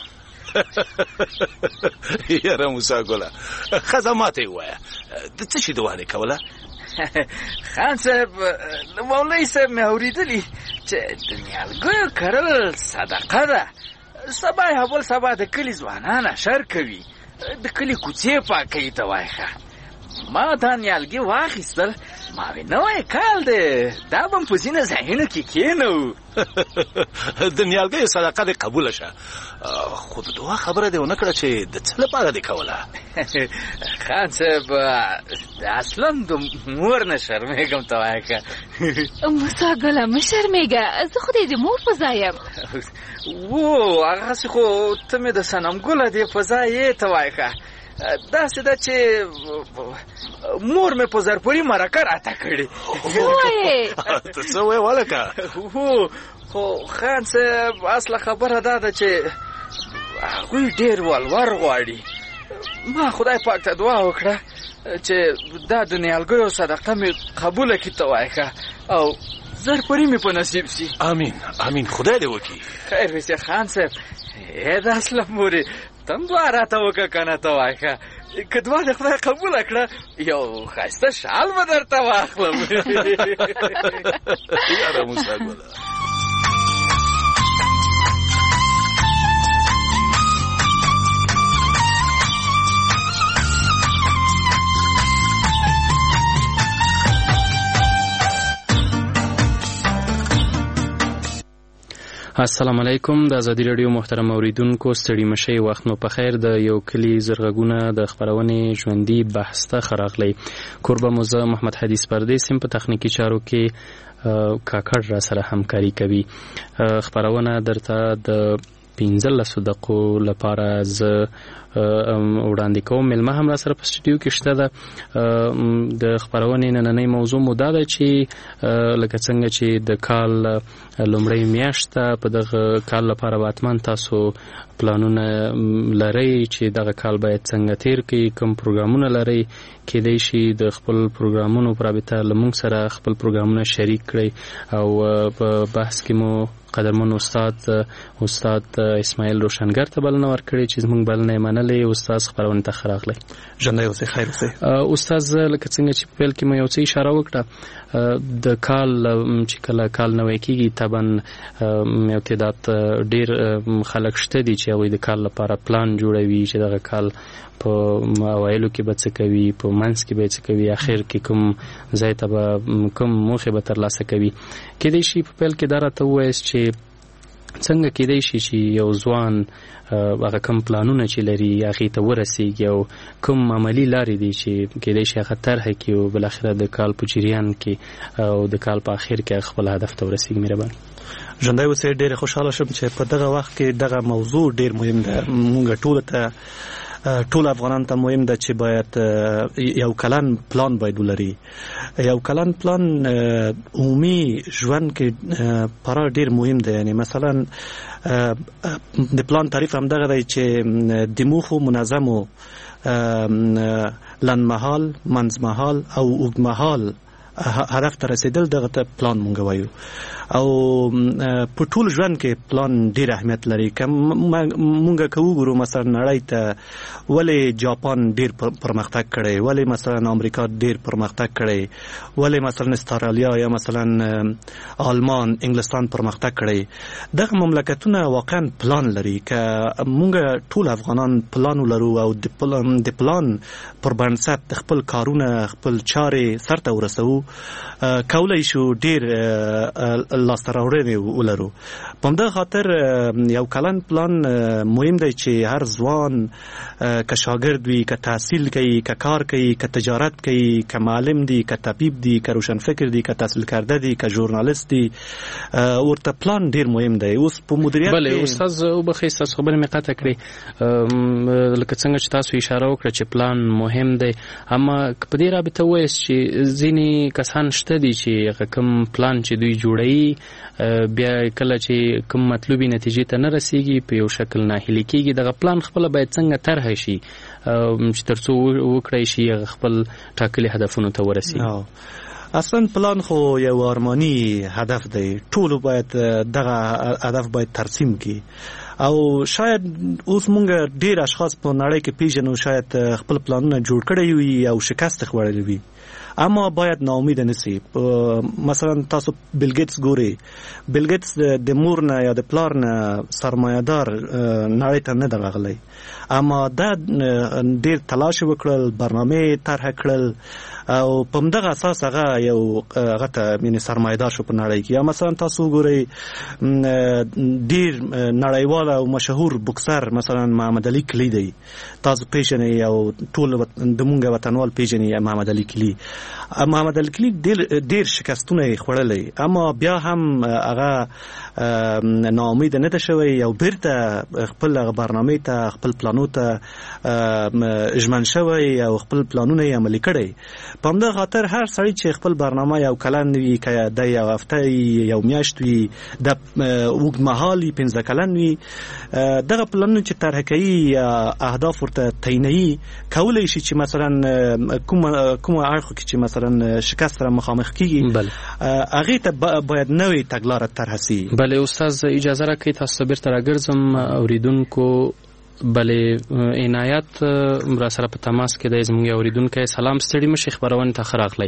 یاره موساګله ښځه ماته یې ووایه د څه شي دعا دې کوله؟ خان صاحب له مولوي صاحب مې اورېدلي چې د نیالګیو کرل صدقه ده. سبا یا بل سبا د کلي ځوانان اشر کوي، د کلي کوڅې پاکوي. ته وایه ښه ما دا نیالګي واخیستل، ما وی نوی کال دی، دا به م په ځینو ځایونو کې کښېنوو. د نیالګیو صدقه دې قبوله شه، خو د دعا خبره دې ونه کړه چې د څه لپاره دې کوله؟ خان صاحب اصلا د مور نه شرمېږم. ته وایه که موساګله مه شرمېږه، زه خو دې د مور په ځای یم. و هغسې خو ته مې د صنمګله دې په ځای یې. ته وایه که داسې ده چې مور مې په زرپوري مرکه راته کړې. ته څه وایې والکه؟ هو خو خان صاحب اصله خبره دا ده چې هغوی ډېر ولور غواړي. ما خدای پاک ته دعا وکړه چې دا د نیالګیو صدقه مې قبوله کړي. ته وایه که او زرپوري مې په نصیب سي. امین امین خدای دې وکړي. خیر وسې خان صاحب ای د اصله مورې تم دعا راته وکړه که نه. ته وایه که که دعا د خدای قبوله کړه یو ښایسته شال به درته واخلم. یاره موساګله السلام علیکم. د ازادي رادیو محترم اوریدونکو ستړي مشئ، وخت مو په خیر. د یو کلی زرغونه د خبرونې ژوندۍ بحث ته خراغلی. کوربه مو زه محمد حدیث پردیس په تخنیکی چارو کې کاکړ را سره همکاري کوي. خبرونه درته د پنځلسو دقیقو لپاره زه وړاندې کوم. ملما هم را سره په سټډیو کې شته ده. د خبرونې نننۍ موضوع مو دا ده چې لکه څنګه چې د کال لومړۍ میاشت په دغه کال لپاره واتمن تاسو پلانونه لري چې دغه کال باید څنګه تیر کړي، کوم پروګرامونه لري، کېدای شي د خپل پروګرامونو په رابطه له موږ سره خپل پروګرامونه شریک کړئ. او په بحث کې مو قدرمن استاد استاد اسماعیل روشنګر ته بلنه ورکړې چې زموږ بلنه یې منلې. استاد خبرونه ته ښه راغلی. ژوندی اوسئ، خیر اوسئ. استاد لکه څنګه چې په پیل کې مو یو څه اشاره وکړه، د کال چې کله کال نوی کېږي طبعا یو تعداد ډېر خلک شته دي چې هغوی د کال لپاره پلان جوړوي چې دغه کال په اوایلو کې به څه کوي، په منځ کې به څه کوي، اخر کې کوم ځای ته به کوم موخې به ترلاسه کوي. کېدای شي په پیل کې دا راته ووایاست چې څنګه کېدای شي چې یو ځوان هغه کوم پلانونه چې لري هغې ته ورسیږي او کوم عملي لارې دي چې کېدای شي هغه طرحه کړي او بالاخره د کال په جریان کې او د کال په اخر کې خپل هدف ته ورسیږي. مهرباني. ژوندی اوسئ. ډېر خوشحاله شم چې په دغه وخت کې دغه موضوع ډېر مهم ده. موږ ټولو ته ټول افغانان ته مهم ده چې باید یو کلن پلان باید ولري. یو کلن پلان عمومي ژوند کې پاره ډیر مهم دی. یعنی مثلا د پلان تعریف هم دغه دی چې د موخو منظمو لنډمهال، منځمهال او اوږدمهال هدف ته رسیدل دغه ته پلان مونږ وایو. او په ټول ژوند کې پلان ډیر اهمیت لري. که مونږ که وګورو مثلا نړۍ ته ولې جاپان ډیر پرمختګ کړی، ولې مثلا امریکا ډیر پرمختګ کړی، ولې مثلا استرالیا یا مثلا آلمان، انګلستان پرمختګ کړی، دغه مملکتونه واقعا پلان لري. که مونږ ټول افغانان پلان ولرو او د پلان د پلان پر بنسټ د خپل کارونه، خپل چارې سرته ورسوو، کولای شو ډیر لاسته راوړنې ولرو. په همدغه خاطر یو کلن پلان مهم دی چې هر ځوان که شاګرد وي، که تحصیل کوي، که کار کوي، که تجارت کوي، که معلم دی، که طبیب دی، که روشنفکر دی، که تحصیل کرده دی، که ژورنالیست دی، ورته پلان ډیر مهم دی. اوس په مدیریت کې بله استاد وبخښئ ستاسو خبرې مې قطع کړې. لکه څنګه چې تاسو اشاره وکړه چې پلان مهم دی، اما په دې رابطه ووایاست چې ځینې کسان شته دي چې کوم پلان چې دوی جوړوي بیا کله چې کوم مطلوبې نتیجې ته نه رسیږي په یو شکل ناهیلي کېږي. دغه پلان خپله باید څنګه طرحه شي چې تر څو وکړی شي هغه خپل ټاکلي هدفونو ته ورسیږي؟ اصلا پلان خو یو ارمانی هدف دی. ټولو باید دغه هدف باید ترسیم کی. او شاید اوس مونږ ډیر اشخاص په نړۍ کې پیژنو شاید خپل پلانونه جوړ کړی وي او شکست خوړلی وي، اما باید ناامید نسی. مثلا تاسو بیل گیټس ګوري، بیل گیټس د مور نه یا د پلار نه سرمایه‌دار نړۍ ته نه راغلی، اما دا ډیر تلاش وکړل، برنامه طرح کړل او په همدغه اساس هغه یو هغه ته مینه سرمایه‌دار شو په نړۍ کې. یا مثلا تاسو ګورئ ډیر نړیوال او مشهور بوکسر مثلا محمد علي کلی دی، تاسو پیژنئ او ټول د مونږ وطنوال پیژنئ محمد علي کلی. محمد علي کلی ډیر ډیر شکستونه خوړلې، اما بیا هم هغه ناامید نه ده شوی او بیرته خپل برنامه ته، خپل پلانو ته ژمن شوی او خپل پلانونه یې عملي کړي. په همدغه خاطر هر سړی چې خپل برنامه یو کلن وي، که د یو هفته یو میاشت وي، د اوږدمهالي پنځه کلن وي، دغه پلانونه چې طرح کوي اهداف ورته تعینوي، کولی شي چې مثلا کوم کوم اړخ کې چې مثلا شکست سره مخامخ کیږي هغې ته باید نوې تګلاره طرح سي. بله استاد اجازه راکړئ تاسو بیرته راګرځم. اوریدونکو بله عنایت را سره په تماس کې دی زموږ اوریدونکی. سلام، ستړي مشئ، خبرونه ته ښه راغلی.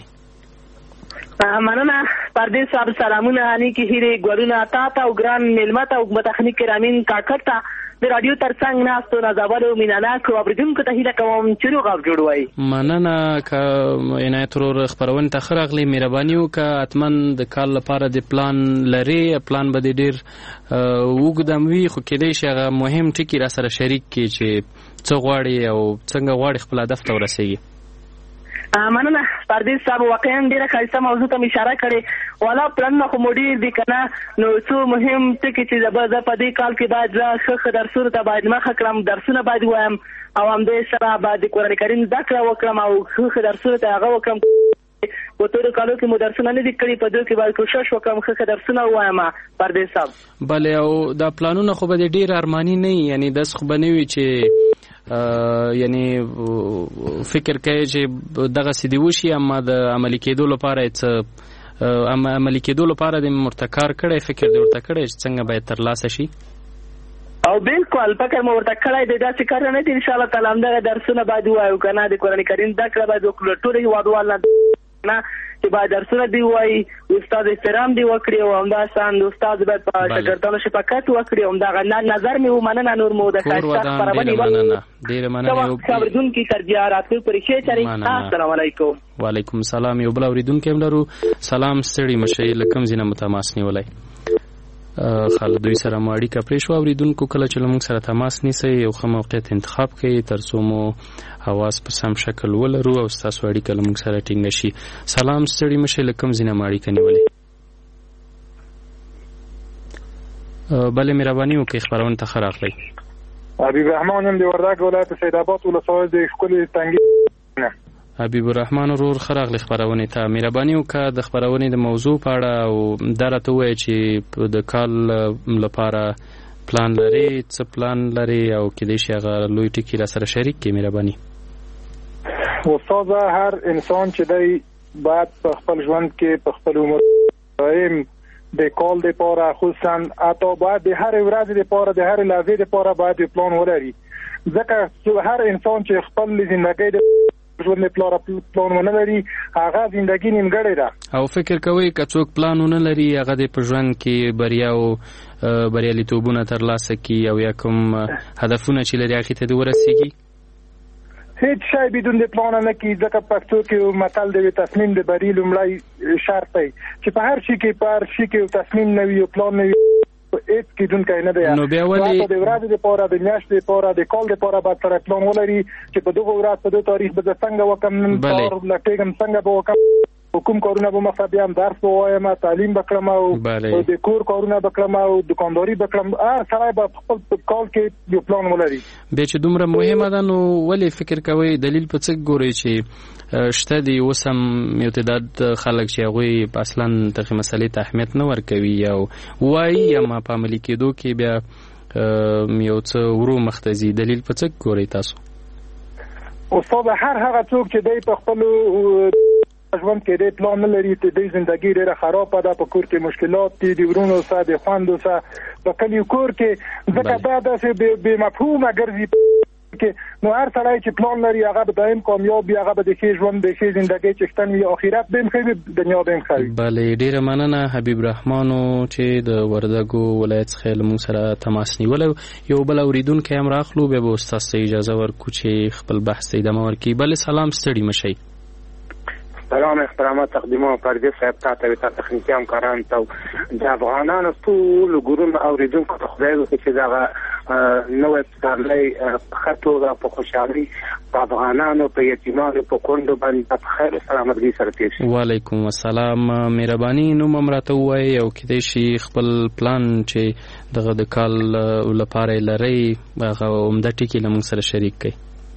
مننه پردیس صاحب، سلامونه نیکی هیرې ګورونه تا ته او ګران میلمه ته او متخنیک رامین کاکړ ته د رادیو ترڅنګ ناستو نازولو میناناکو اوریدونکو ته هیله کوم چې روغ او جوړ وای. مننه که عنایت ورور خبرونه ته ښه راغلی. مهرباني وکړه اتمن د کال لپاره د پلان لري، پلان به دې ډېر اوږد هم وي، خو کېدای شي هغه مهم ټکي را سره شریک کړي چې څه غواړي او څنګه غواړي خپل هدف ته ورسیږي. مننه پردیس صاحب، واقعا ډیره ښایسته موضوع ته اشاره کړې. والا پلانونه خو مو ډېر دي که نه نو څو مهم ټکي چې زه په دې کال کې باید زه ښه ښه درسونو ته باید مخه کړم درسونه باید ووایم او همدې سره باید د قرآن کریم زده کړه وکړم او ښه ښه درسونو ته هغه وکړم په تېرو کالو کې مو درسونه نه دي کړي په دې کې باید کوشش وکړم ښه ښه درسونه ووایم پردیس صاحب. بلې او دا پلانونه خو به د ډېر ارماني نه وي یعنې داسې خو به نه وي چې یعنې فکر کوي چې دغسې دې وشي اما د عملي کېدو لپاره یې څه عملي کېدو لپاره دې ورته کار کړی فکر دې ورته کړی چې څنګه باید ترلاسه شي؟ او بالکل فکر مو ورته کړی دی داسې کار نه دي انشاءالله تعالی همدغه درسونه باید ووایو که نه د قرآن کریم زده کړه باید وکړو ټولو هېوادوال نه نه چې باید درسونه دی ووایي استاد احترام دی وکړي او همداسان استاد باید په شاګردانو شفقت وکړي همدغه نظر مې ومننه نور مو د ښایسته خپرونې ډېره مننه اورېدونکي ترجیح راتلو پرې چارې السلام علیکم. وعلیکم السلام. یو بل اورېدونکی هم لرو. سلام ستړي مشئ له کوم ځای نه مو تماس نیولی؟ خالد دوی سره مو اړیکه پرېښوه. اورېدونکو کله چې له موږ سره تماس نیسئ یو ښه موقعیت انتخاب کړئ تر څو مو اواز په سم شکل ولرو او ستاسو اړیکه له موږ سره ټینګه شي. سلام ستړي مشئ له کوم ځای نه مو اړیکه نیولې؟ بلې مهرباني وکړئ خپرونې ته ښه راغلی. حبیب رحمان یم د وردګ ولایت سیدآباد ولسوالۍ د ښکلې تنګي نه. حبیب الرحمن ورور ښه راغلی خپرونې ته. مهرباني وکړه د خپرونې د موضوع په اړه او دا راته ووایه چې د کال لپاره پلان لري څه پلان لري او کیدای شي هغه لوی ټکي را سره شریک کړي. مهرباني. استاده هر انسان چې دی باید په خپل ژوند کې په خپل عمر د کال دپاره خصوصا حتی باید د هر ورځې دپاره د هر لحظې دپاره باید یو پلان ولري ځکه هر انسان چې خپل زندګۍ د ژوند لپاره پلان ونه لري هغه زندګي نیمګړې ده او فکر کوي که څوک پلان ونه لري هغه د په ژوند کې بریا او بریالیتوبونه ترلاسه کړي او یا کوم هدفونه چې لري هغې ته دې ورسېږي هیڅ شی بدون د پلان نه کیږي ځکه پښتو کې متل دی تصمیم د بری لومړی شرط دی چې په هر شي کې په هر شي کې تصمیم نه وي او پلان نه وي هیڅ کېدونکی نه دی. نو بیا ولې د ورځې دپاره د میاشتې دپاره د کال دپاره باید سره پلان ولري چې په دغه ورځ په دغه تاریخ به زه څنګه وکړم نن کار لټېږم څنګه به وکړم کوم کارونه به مخه بیا هم درس به ووایم تعلیم به کړم او د کور کارونه به کړم او دکانداري به کړم هر سړی به خپل په کال کې یو پلان ولري. بیا چې دومره مهمه ده نو ولې فکر کوئ دلیل په څه ګورئ چې شته دي اوس هم یو تعداد خلک چې هغوی اصلا دغې مسلې ته اهمیت نه ورکوي او وایي یا ما په عملي کېدو کې بیا یو څه ورو مخته ځي دلیل په څه ګورئ تاسو؟ استاد هر هغه څوک چې دی په خپلو ژوند کې دی پلان نه لري د دې زندګي ډېره خرابه ده په کور کې مشکلات دي د ورونو سره د خویندو سره په کلي کور کې ځکه دا داسې بې مفهومه ګرځي نو هر سړی چې پلان لري هغه به دایم کامیاب وي هغه به د ښې ژوند د ښې زندګۍ څښتن وي آخرت به یې ښه وي دنیا به یې ښه وي. بلې ډېره مننه حبیب رحمانو چې د وردګو ولایت څخه له موږ سره تماس نیولی. یو بل اورېدونکی هم راخلو بیا به استاد ته اجازه ورکړو چې خپل بحث ته ادامه ورکړي. بلې سلام ستړي مشئ. سلام احترامات تقدیموم پردیس صاحب ته ته تا تخنیکي همکارانو ته د افغانانو ټولو ګروپ اورېدونکو ته خدای وکړي چې دغه نوی پسرلی په ښه توګه په خوشحالۍ په افغانانو په یتیمانو په کونډو باندې په خیر او سلامتګۍ سره تېر شي. وعلیکم السلام. مهرباني نوم هم راته ووایئ او کیدای شي خپل پلان چې دغه د کال لپاره یې لرئ هغه عمده ټکي له موږ سره شریک کړئ.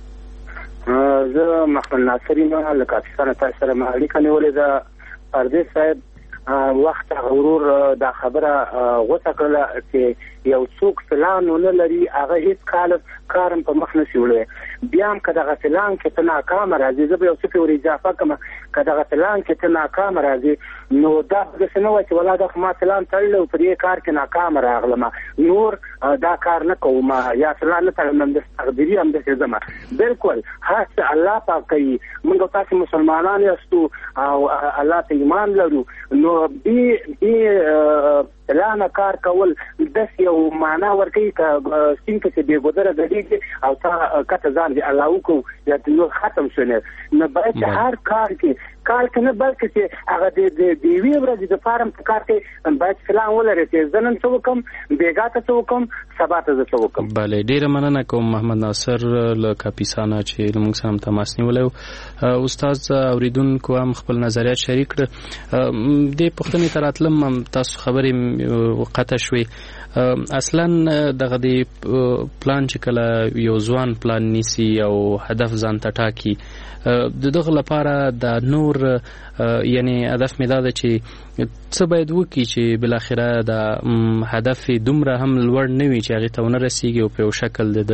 زه محمد ناصر یم له کاپیسان تاسو سره مې اړیکه نیولې ده. پردیس صاحب وخت غرور دا خبره غوسه کړله چې یو څوک پلان ونه لري هغه هیڅ کال کار هم په مخ نشي وړی بیا هم که دغه پلان کې ته ناکامه راځي زه به یو څه پرې ور اضافه کړم که دغه پلان کې ته ناکامه راځي نو دا داسې نه وایي چې ولا دا خو ما پلان تړلی او په دې کار کې ناکامه راغلم نور دا کار نه کوم یا پلان نه تړم همداسې تقدیري همداسې ځم. بلکل هر څه الله پاک کوي. موږ تاسې مسلمانان یاستو او الله ته ایمان لرو نو بې بې پلانه کار کول داسې یو معنا ورکوي که سیند کې چې بې ګودره ګډېږي او تا کته ځان کار دی الله وکړو یا ته ختم شونه نه باید هر کار کې کار کې نه بلکې چې هغه د د وی ورځې د فارم په کار کې باید فلان ولري چې زنن څه وکم بیګا ته څه وکم سبا ته څه وکم. بله ډیره مننه کوم محمد ناصر له کاپیسانا چې موږ سره تماس نیولو. استاد اوریدونکو هم خپل نظریات شریک کړ. د پښتنې تر اتلم تاسو خبرې قطع شوې اصلا دغه د پلان چې کله یو ځوان پلان نیسی او هدف ځان ته ټاکي د دغه لپاره د نور یعنی هدف مې دا ده چې څه باید وکړي چې بالاخره د هدف دومره هم لوړ نه وي چې هغې ته ونه رسیږي او په یو شکل د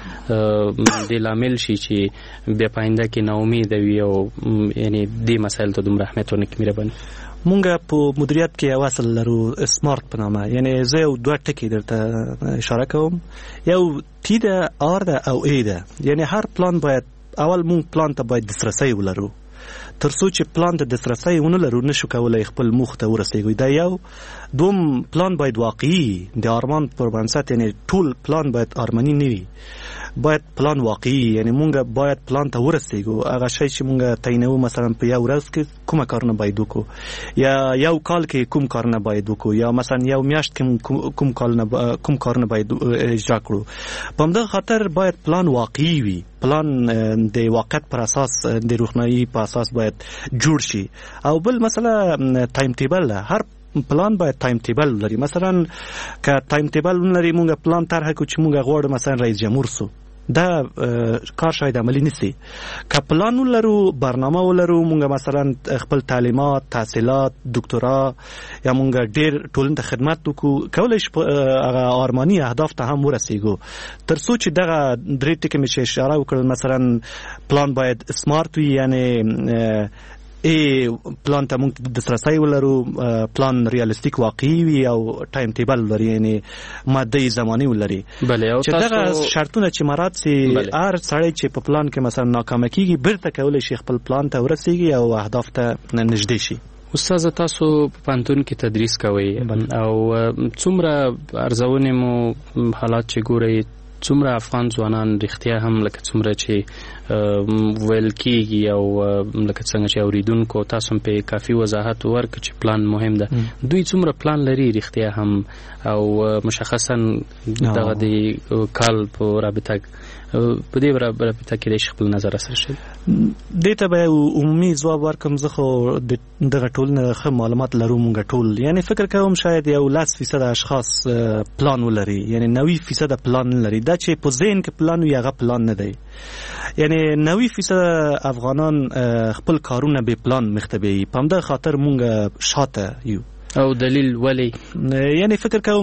د دې لامل شي چې بیا په آینده کې ناامیده وي او یعنی دې مسایل ته دومره اهمیت ونه کړي. مهرباني. مونږ په مدیریت کې یو اصل لرو سمارت په نامه، یعنی زه یو دوه ټکي درته اشاره کوم، یو تی ده، آر ده او ای ده. یعنی هر پلان باید اول مونږ پلان ته باید دسترسی ولرو، تر څو چې پلان ته دسترسی ونه لرو نشو کولی خپل موخ ته ورسېږو. دا یو. دوم پلان باید واقعي د ارمان پر بنسټ، یعنی ټول پلان باید ارماني نه وي، باید پلان واقعي، یعنی مونږ باید پلان ته ورسېږو. هغه شی چې مونږ تعینوو مثلا په یو ورځ کې کومه کارونه باید وکړو، یا یو کال کې کوم کارونه باید وکړو، یا مثلا یو میاشت کې کوم کارونه کوم کارونه باید اجرا کړو. په همدغه خاطر باید پلان واقعي وي، پلان د واقعیت پر اساس د روښنايي په اساس باید جوړ شي. او بل مسله ټایم ټیبل، هر پلان باید ټایم ټیبل لري. مثلا که ټایم ټیبل ولري مونږ پلان طرح کړو چې مونږ غواړو مثلا رئیس جمهور سو، دا کار شاید عملی نسی. که پلان ولرو، برنامه ولرو، مونږ مثلا خپل تعلیمات، تحصیلات، دکترا یا مونږ ډیر ټولنې ته خدمت وکړو، کولی شو هغه ارماني اهداف ته هم ورسېږو. تر څو چې دغه درې ټکي مې چې اشاره وکړل، مثلا پلان باید سمارت وي، یعنی ای پلان ته موږ دسترسی ولرو، پلان ریالستیک واقعي وي، او ټایم ټیبل ولري، یعنی ماده زماني ولري. بله. او چې دغه شرطونه چې مراعات سي، هر سړی چې په پلان کې مثلا ناکامه کیږي بیرته کولی شي خپل پلان ته ورسیږي او اهداف ته نږدې شي. استاد تاسو په پوهنتون کې تدریس کوئ او څومره ارزونې مو حالات چې ګورئ، څومره افغان ځوانان رښتیا هم لکه څومره چې ویل کېږي او لکه څنګه چې اوریدونکو تاسو په کافي وضاحت ورکړ چې پلان مهم ده، دوی څومره پلان لري رښتیا هم، او مشخصا دغه د کال په رابطه په دې رابطه کې د خپل نظر اثر شي؟ دې ته به عمومي ځواب ورکړم. زه خو دغه ټولنه ښه معلومات لرو مونږ ټول، یعنی فکر کوم شاید یو لس فیصد اشخاص پلان ولري، یعنی نوي فیصد پلان لري. دا چې په ذهن کې پلان وي هغه پلان نه دی. یعنی نوي فیصد افغانان خپل کارونه به پلان مختبي، په همدغه خاطر مونږ شاته یو. او دلیل ولی؟ یعنی فکر کوم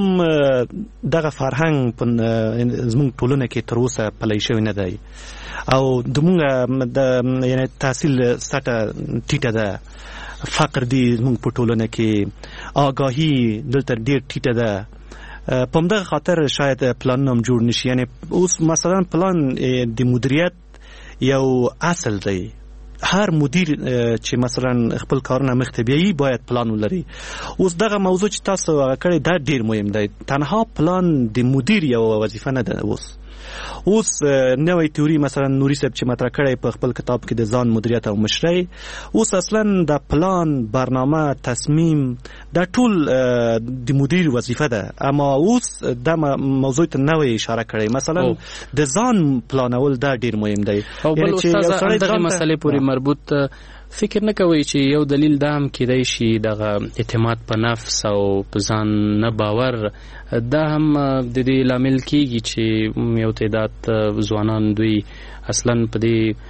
دغه فرهنګ په زموږ ټولنه کې تر اوسه پلی شوی نه دی، او زموږ د یعنی تحصیل سطح ټیټه ده، فقر دی زموږ په ټولنه کې، آگاهي دلته ډیر ټیټه ده. په همدغه خاطر شاید پلان هم جوړ نشي. یعنی اوس مثلا پلان د مدیریت یو اصل دی. هر مدیر چې مثلا خپل کارونه مخته بیایي باید پلان ولري. اوس دغه موضوع چې تاسو کړی دا ډیر مهم دی. تنها پلان د مدیر یو وظیفه نه ده. اوس اوس نوې تیوري مثلا نوري صاحب چې مطرح کړی په خپل کتاب کې د ځان مدیریت او مشرۍ، اوس اصلا د پلان، برنامه، تصمیم دا ټول د مدیر وظیفه ده. اما اوس د موضوع ته نوې اشاره کړی، مثلا د ځان پلانول دا ډیر مهم دی. او بل استاد دغه مسلې پورې مربوط فکر نه کوي چې یو دلیل دا هم کېدای شي دغه اعتماد په نفس او په ځان نه باور دا هم د دې لامل کېږي چې یو تعداد ځوانان دوی اصلا په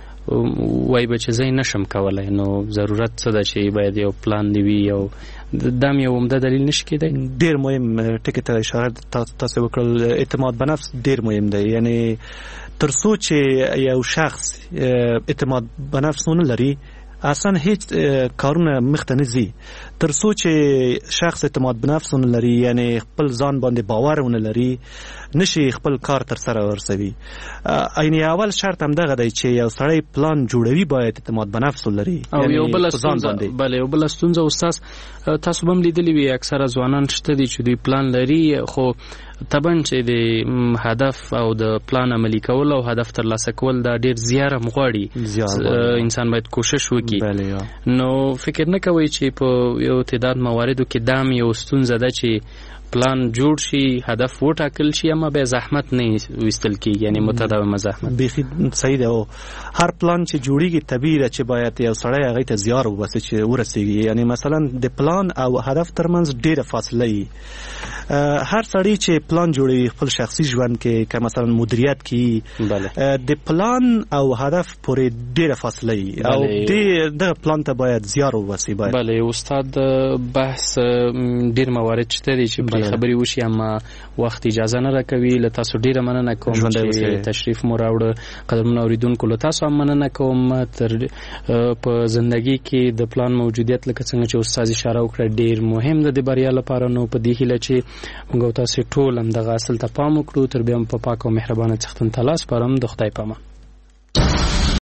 دې وایي به چې زه نشم کولی، نو ضرورت څه ده چې باید یو پلان دی وي، او دا هم یو عمده دلیل نشي کېدی. ډېر مهم ټکي ته اشاره تاسو وکړل. اعتماد په نفس ډېر مهم دی. یعنی تر څو چې یو شخص اعتماد په نفس ونه لري اصلا هیڅ کارونه مخته نه ځي. تر څو چې شخص اعتماد په نفس ونه لري، یعنی خپل ځان باندې باور ونه لري، نشي خپل کار تر سره ورسوي. یعنی اول شرط هم دغه دی چې یو سړی پلان جوړوي باید اعتماد په نفس ولري. او یو بل ستونزه بله یو بل ستونزه استاد تاسو هم لیدلی وي، اکثره ځوانان شته دي چې دوی پلان لري خو طبعا چې د هدف او د پلان عملی کول او هدف ترلاسه کول دا ډیر زیار مغواړي انسان باید کوشش وکړي نو فکر نه کوي چې په یو تعداد مواردو کې دام یو ستونزه ده چې پلان جوړ شي هدف وټاکل شي اما به زحمت نه وستل کیږي یعنی متداومه زحمت بيخي صحیح ده او هر پلان چې جوړیږي طبیعي ده چې باید یو سړی هغه ته زیار وباسي چې ورسیږي یعنی مثلا د پلان او هدف ترمنځ ډیره فاصله وي هر سړی چې پلان جوړي خپل شخصي ژوند کې که مثلا مدیریت کې بله د پلان او هدف پورې ډیره فاصله وي او د دغه پلان ته باید زیار وباسي باید بله استاد بحث ډیر موارد شته دي چې خبري وشي اما وخت اجازه نه راکوي له تاسو ډیره مننه کوم چې تشریف مو راوړ قدرمن اوریدونکو له تاسو هم مننه کوم تر په ژوندۍ کې د پلان موجودیت لکه څنګه چې استاد اشاره وکړه ډیر مهم ده د بریا لپاره نو په دې هیله چې موږ تاسو ټول هم دغه اصل ته پام وکړو تر بیا په پاک او مهربانه څښتن تلاش پرم د خدای پامه